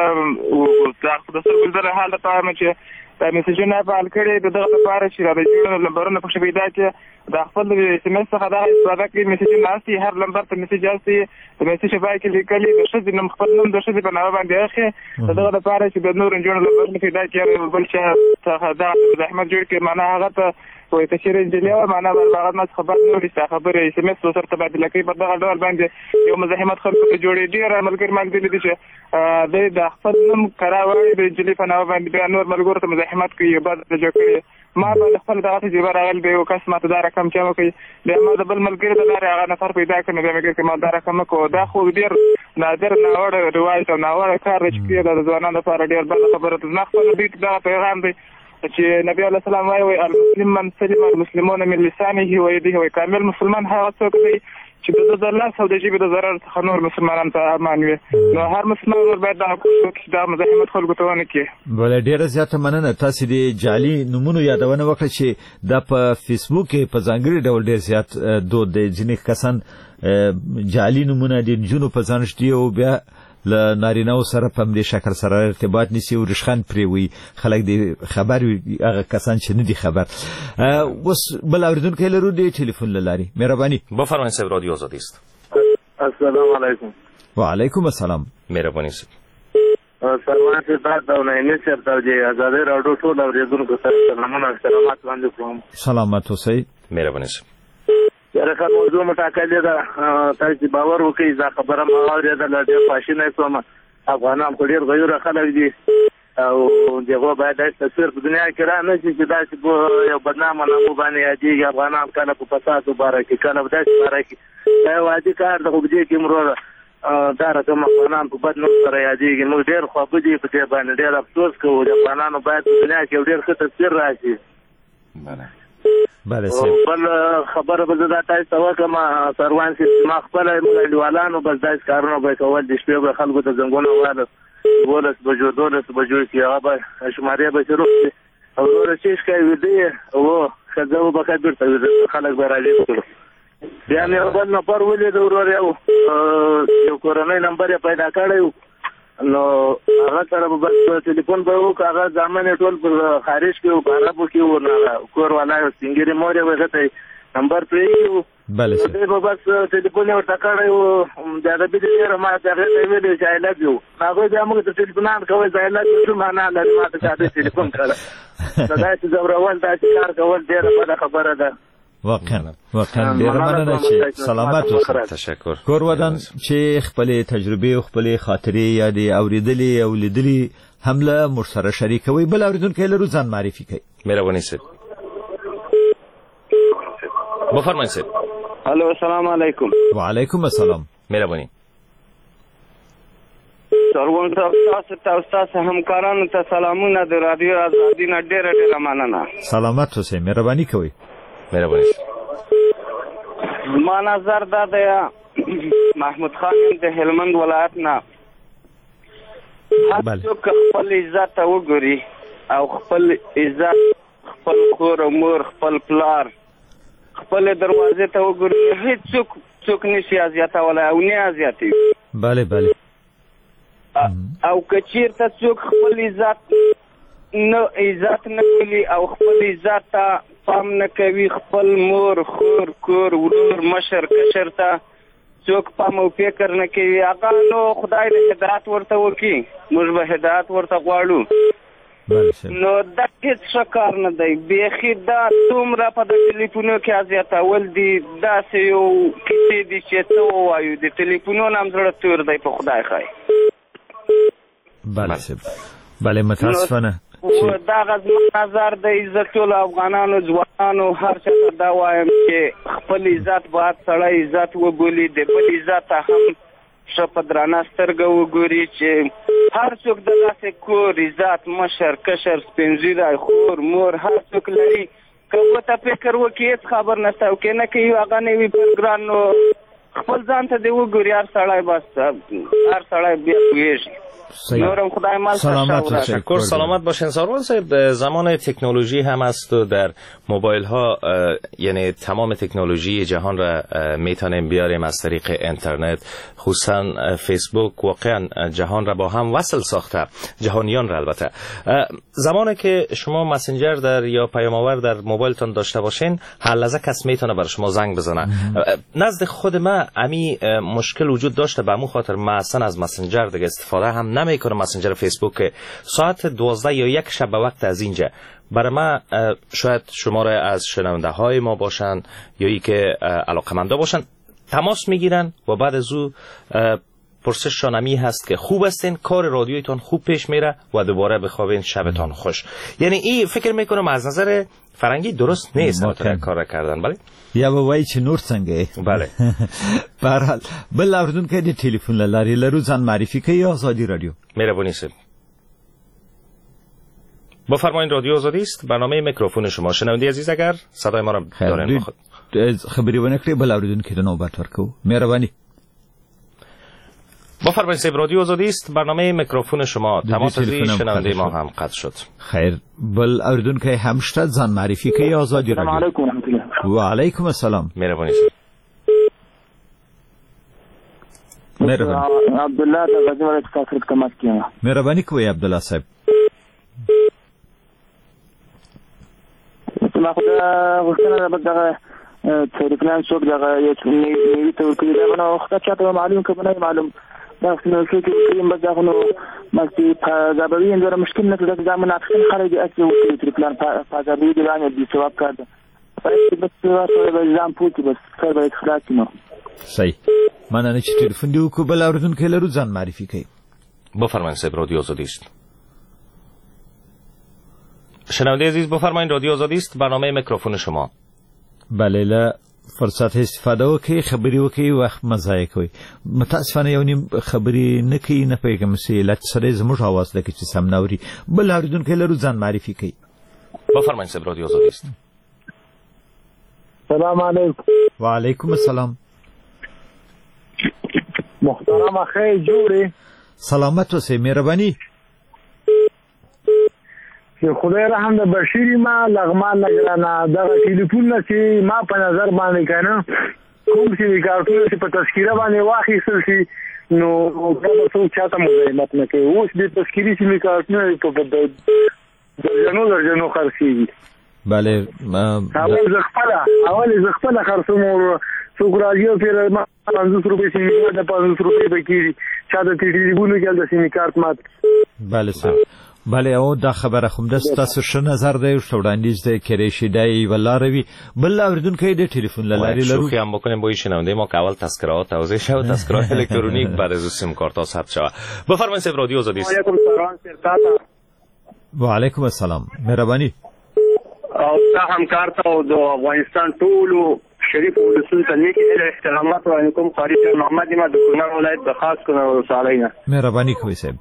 د سترګو لرې حال لپاره مې چې دا میسیجونه فعال کړي دغه لپاره چې د جوړو نمبرونه پکښې پیدا کړي د خپل د اس ام اس څخه دغه استفاده کوي. میسیجونه هستي هر نمبر ته میسیج هستي د میسیج په پای کې لیکلي د ښځې نوم خپل نوم د ښځې په نامه باندې اخلي د دغه لپاره چې د نورو نجونو نمبرونه پیدا کړي بل چا څخه دغه زحمت جوړ کړي معنا هغه ته وایي که چېرې نجلۍ وه معنا به هغه ما خبر نه وړي ستا خبرې اس ام اس سره تبادله کوي. په دغه ډول باندې یو مزاحمت خلکو ته جوړې. ډېر ملګري ما لیدلي دي چې دی د خپل نوم کره وایي د نجلۍ په نامه باندې بیا نور ملګرو ته مزاحمت کوي یو بد جوړ کړي. ما به خپل دغه تجربه راغلی به یو کس ما ته دا رقم چا وکړي بیا ما د بل ملګري د لارې هغه نفر پیدا کړ نو بیا مې ګر ما دا رقم مه کوه. دا خو ډېر نادر ناوړه روایت او ناوړه کار دی چې کوي دا د ځوانانو لپاره ډېر بده خبره ده. زما خپل دوی دغه پیغام دی چې نبی علیه السلام وایي المسلم من سلم المسلمون من لسانه ویده وایي کامل مسلمان هغه څوک دی چې د لاس او د ژبې د ضرر څخه نور مسلمانانو ته امان وي. نو هر مسلمان باید دا دا مزاحمت خلکو ته ونه کړي. بله ډېره زیاته مننه. تاسې د جعلي نومونو یادونه وکړه چې دا په فیسبوک کې په ځانګړي ډول ډېر زیات دود دی. ځینې کسان جعلي نومونه د نجونو په ځان ږدي او بیا له نارینه‌و سره په همدې شکل سره ارتباط نیسي او رشخند پرې وي. خلک دې خبر وي هغه کسان چې نه دي خبر. اوس بل اورېدونکی لرو د ټلیفون له لارې. مهرباني. بفرمایید صاحب رادیو آزادی است. السلام علیکم. و علیکم السلام. مهرباني صاحب. سلمان صاحب تاسو نه صاحب ته چې آزادي راډیو ټول اورېدونکو سره سلامونه احترامات وړاندې کوم. سلامات اوسئ. مهرباني صاحب. یاره موضوع مټاکلې ده تاسو باور وکړئ دا خبره ما اورېدله ډېر خواشینی شوم. افغانان خو ډېر غیور خلک دي او دغه باید داسې تصویر په دنیا کې را نه شي چې داسې یو بدنامه نامو باندې یادېږي. افغانان کله په فسادو باره کې کله په داسې باره کې دا یو عادي کار ده خو په دې کې مرور دا رقم افغانان په بد نوم سره یادېږي. موږ ډېر خوابه دي په دې باندې ډېر افسوس کوو. د افغانانو باید په دنیا کې یو ډېر ښه تصویر راشي. بل خبره به زه دا تاسو ته وکړم سروان صاحب ما خپله موږ انډیوالانو بس داسې کارونه به کول د شپې به خلکو ته زنګونه واله 12 بجو 12 بجو کې هغه به شمارې به شروع کړي او وروره چې ښکای ویده او ښځه به بېرته ویده خلک به راجع کړو. بیا مې یو بل نفر ولید وروره یو کورنۍ نمبر یې پیدا کړی نو هغه سره به بس ټلیفون به وکړو هغه زامن یې ټول په خارج کې و په عربو کې و کور والا یو سپینګیرې مور یې هغه ته نمبر پرېږدي و دی به بس ټلیفون یې ورته کړی و د عربي د ډېره ما ته هغې ته یې ویلي چې آی لভ یو هغوی بیا موږ ته ټلیفونان کوئ چې آی لভ یو څه معنا لري ما ته چا دې ټلیفون کړی نو داسې ځورول داسې کار کول ډېره بده خبره ده. واقعا ډېره مننه چې سلامت اوسئ. تشکر. کور ودان چې خپلې تجربې او خپلې خاطرې یا د اورېدلې او لیدلې هم له موږ سره شریکوئ. بل اورېدونکی لرو ځان معرفي کوئ. مهرباني صاحب. بفرمایئ صاحب. الو السلام علیکم. وعلیکم السلام. مهرباني. سروان صاحب تاسو ته او ستاسو همکارانو ته سلامونه د رادیو آزادي نه ډېره مننه. سلامت اوسئ. مهرباني کوئ. مهرباني. ما نظر دا د محمود خان د هلمند ولایت نه هر څوک خپل عزت ته وګوري او خپل عزت خپل کور او مور خپل پلار خپل دروازې ته وګوري هیڅ څوک نشي اذیتولی او نه اذیتوي. بله او که چېرته څوک خپل عزت نه کوي او خپل عزت ته پام نه کوي خپل مور خور کور ورور مشر کشر ته څوک پام او فکر نه کوي هغه نو خدای دې هدایت ورته وکړي موږ به هدایت ورته غواړو. نو دا هېڅ ښه کار نه دی بیخي دا دومره په د ټلیفونو کې اذیتول دي داسې یو کیسې دي چې څه ووایو د ټلیفونونو هم زړه تور دی په خدای ښایي. بله متاسفانه دغه زما نظر د عزتولو افغانانو ځوانانو هر چا ته دا وایم چې خپل عزت باید سړی عزت وبولي د بل عزت ته هم ښه په درانه سترګه وګوري چې هر څوک د داسې کور عزت مشر کشر سپین ږیری خور مور هر څوک لري که ورته فکر وکړي هېڅ خبر نشته او که نه کوي هغه نه وي پروګرام نو خپل ځان ته دی وګوري هر سړی بس هر سړی بیا پوهېږي نورم خدای مال تشکر سلامت باشین سروان صاحب زمان تکنولوژی هم است و در موبایل ها یعنی تمام تکنولوژی جهان را میتونیم بیاریم از طریق اینترنت خصوصا فیسبوک واقعا جهان را با هم وصل ساخته جهانیان را البته زمانی که شما مسنجر در یا پیام آور در موبایلتان داشته باشین هر لحظه کس میتونه بر شما زنگ بزنه نزد خود ما امی مشکل وجود داشته به همون خاطر ما اصلا از مسنجر دیگه استفاده هم نمیکنم مسنجر فیسبوک ساعت 12 یا 1 شب به وقت از اینجا برای ما شاید شماره از شنونده های ما باشن یا ای که علاقمندا باشن تماس میگیرن و بعد از او پرسششان همی هست که خوب هستین کار رادیویتان خوب پیش میره و دوباره بخوابین شبتان خوش یعنی این فکر میکنم از نظر فرنگی درست نیست کار کردن بله یا وای چې نور څنګه بله بهرحال بل اوردونکو د ټلیفون لاري لرو ځان معرفي کوي آزادی رادیو مهربانی سید بفرمایید رادیو آزادی است برنامه میکروفون شما شنونده عزیز اگر صدای ما را دارین بخواد خبری ونکړي بل اوردونکو د نوبت ورکو مهربانی بفرمایید سید رادیو آزادی است برنامه میکروفون شما تماس از شنونده ما هم قطع شد خیر بل اوردونکو همشته ځان معرفي کوي آزادی رادیو السلام علیکم ورحمت الله و علیکم السلام مهربانی عبدالله د غزنی ولایت کافر کمات کیما مهربانی کوي عبدالله صاحب ما خو دا غوښتنه دغه تلفن څوک دغه یو نیوي ته ورکړي دا نو وخت چاته معلوم کبنه معلوم دا څنګه چې کوم بس دا نو مستي فزابوي اندره مشکل نه ده دا منافقين خارج اصلي ورکړي تلفن فزابوي دی باندې دي ثواب کړ بس ځان پوتې بس سره اخلاص نو صحیح مننه چې تلفن دی کو بل اوردونکو لرو ځان معرفي کوي بفرمایید سید رادیو آزادی است شنونده عزیز بفرمایید رادیو آزادی است برنامه میکروفون شما بله له فرصت استفاده وکي خبري وکي وخت مزای کوي متاسفانه یو نیم خبري نه کوي نه پیغام سي لات سره زموږ आवाज لکه چې سم نوري بل اوردونکو لرو ځان معرفي کوي بفرمایید سید رادیو آزادی است سلام علیکم وعلیکم السلام محترم خیر جوړي سلامت اوسئ مهرباني چې خدای رحم د بشیری ما لغمان لګرانا دغه ټلیفون چې ما په نظر باندې کنه کوم چې کارتونه چې په تذکیره باندې واخیستل شي نو دا څو چاته مزاحمت نه کوي اوس د تذکیري چې کارتونه په درجنو خرڅيږي بله اول زغفله خرڅوم څوک راځي پر ما 500 روپے سیمه د 500 روپے بکیری چا د ټلیفون کې د سیمه کارت مات بله سر بله او دا خبره خو د تاسو ش نظر دی وړاندیز دی کړي شي دی ولاروي بل اوردونکو د ټلیفون لاري لرو شوخی هم بکنیم با شنونده ما که اول تذکرات توضیح شد تذکرات الکترونیک بعد از سیم کارت ها ثبت شود بفرمایید سید رادیو آزادی است علیکم السلام سرکاتا و علیکم السلام مهرباني او تا همکار ته د افغانستان ټولو شریف ولسونو ته نیک احترامات وعلیکم قاری محمد ما د کونړ ولایت د خاص کونړ ولسوالۍ مهرباني کوي صاحب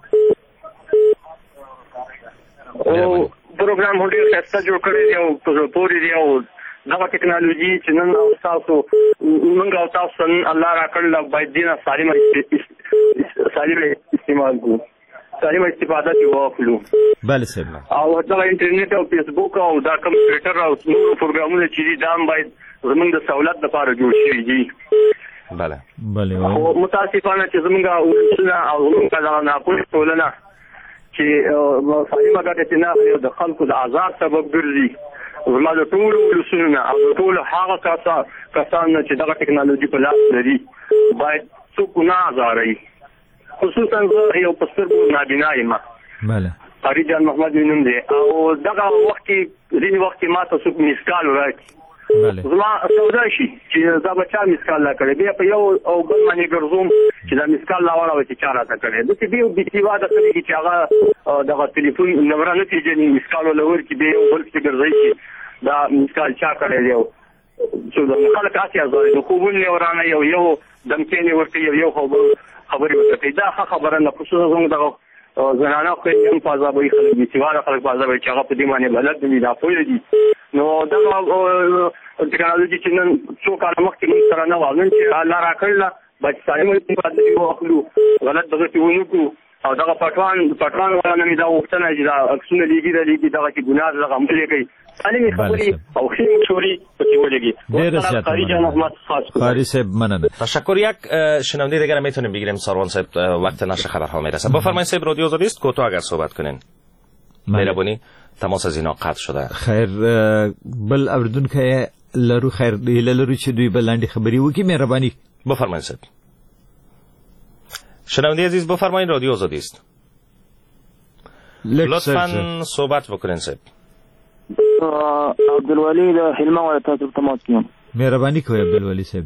او پروګرام هډیر خسته جوړ کړی دی او پورې دی او دا ټکنالوژي چې نن او تاسو موږ او تاسو الله را کړل باید دینه سالم استعمال کو سالم استفاده وکړو بله صاحب او دا انټرنیټ او فیسبوک او دا کمپیوټر او نور پروګرامونه چې دا باید زموږ د سہولت لپاره جوړ شوي دي بله او متاسفانه چې زموږ او موږ دا نه پوه ټولنه چې سالمه ګټه نه د خلکو د آزاد سبب ګرځي زما د ټولو ولسونو او د ټولو هغه کسان چې دغه ټکنالوژي په لاس لري باید څوک نه ازاروي خصوصا زه یو پستر نابینا یم بله قاری جان محمد نوم دی او دغه وخت کې ځینې وخت ما ته څوک مسکال راکړي زما سودا شي چې دا بچا مسکال لا کړی بیا په یو او بل باندې ګرځوم چې دا مسکال لا وراوي چې چاره تا کړی د دې یو بيتیوا د کړی چې هغه دغه ټلیفون نمبر نه پیژني مسکال لور کې به بل څه ګرځي چې دا مسکال چا کړی دی چې دا خلک اسیا زوري د کوونه ورانه یو دمکینه ورته یو خبرې وکړي دا خبره نه خصوصا زموږ دغه زنانه خو یې په ځابوي خلک بيتیوا خلک په ځابوي چې هغه په دې باندې بلد دي دا پوهې دي نو دا ټکنالوژي چې نن څو کاله مخکې موږ سره نه وه، نن چې الله راکړله بچ سالم استفاده واخلو، غلط دغسې ونه کړو. او دغه پټوان والا نه مې دا غوښتنه چې دا عکسونه لېږي دغه چې ګناه دغه عمل یې کوي، سالمې خبرې او ښې مشورې پکې ولېږي. قاری جان احمد خاص قاری صاحب مننه. تشکر. یک شنونده دیگر میتونیم بگیریم ساروان صاحب، وقت نشر خبرها میرسه. بفرمایید صاحب، رادیو آزادی است، کوتاه اگر صحبت کنین. مهربانی، تماس از اینا قطع شده. خیر بل اوریدونکو لرو، خیر لرو چې دوی بلندې خبرې وکړي، مهرباني. بفرمایید صاحب. شنونده عزیز بفرمایید، رادیو آزادی است. لطفاً صحبت بکنین صاحب. عبدالولی د هلمند ولایت څخه تماس کوم. مهرباني کوئ عبدالولی صاحب.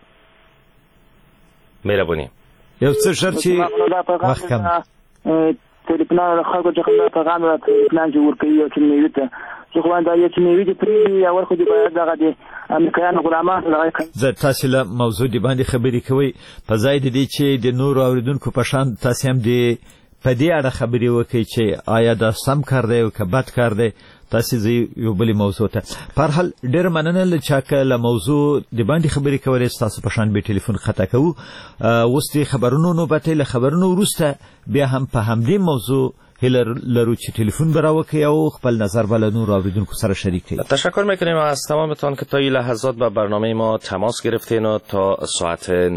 مهرباني. یو څه شرط چې وخت کم تلیفونونه خلکو څخه دا پیغام را تلیفون جوړ کوي چې نیوي ته چې خو دا یو چې نیوي د پری یا ورخو دی باید دغه د امریکایانو غلامان لغای کوي. زه تاسو له موضوع دی باندې خبرې کوي په ځای د دې چې د نور اوریدونکو په شان تاسو هم د په دې اړه خبرې وکړي چې آیا دا سم کار دی او که بد کار دی. تاسو یو بل موضوع ته په هر حال ډېر مننه چې له موضوع د باندې خبرې کولای تاسو په شان به ټلیفون خطا کوو. اوس د خبرونو نوبت له خبرونو وروسته بیا هم په همدې موضوع لرو چې ټلیفون براوکي او خپل نظر بل نور اوریدونکو سره شریک کړئ. تشکر میکنیم از تمامتان که تا این لحظات به برنامه ما تماس گرفتین و تا ساعت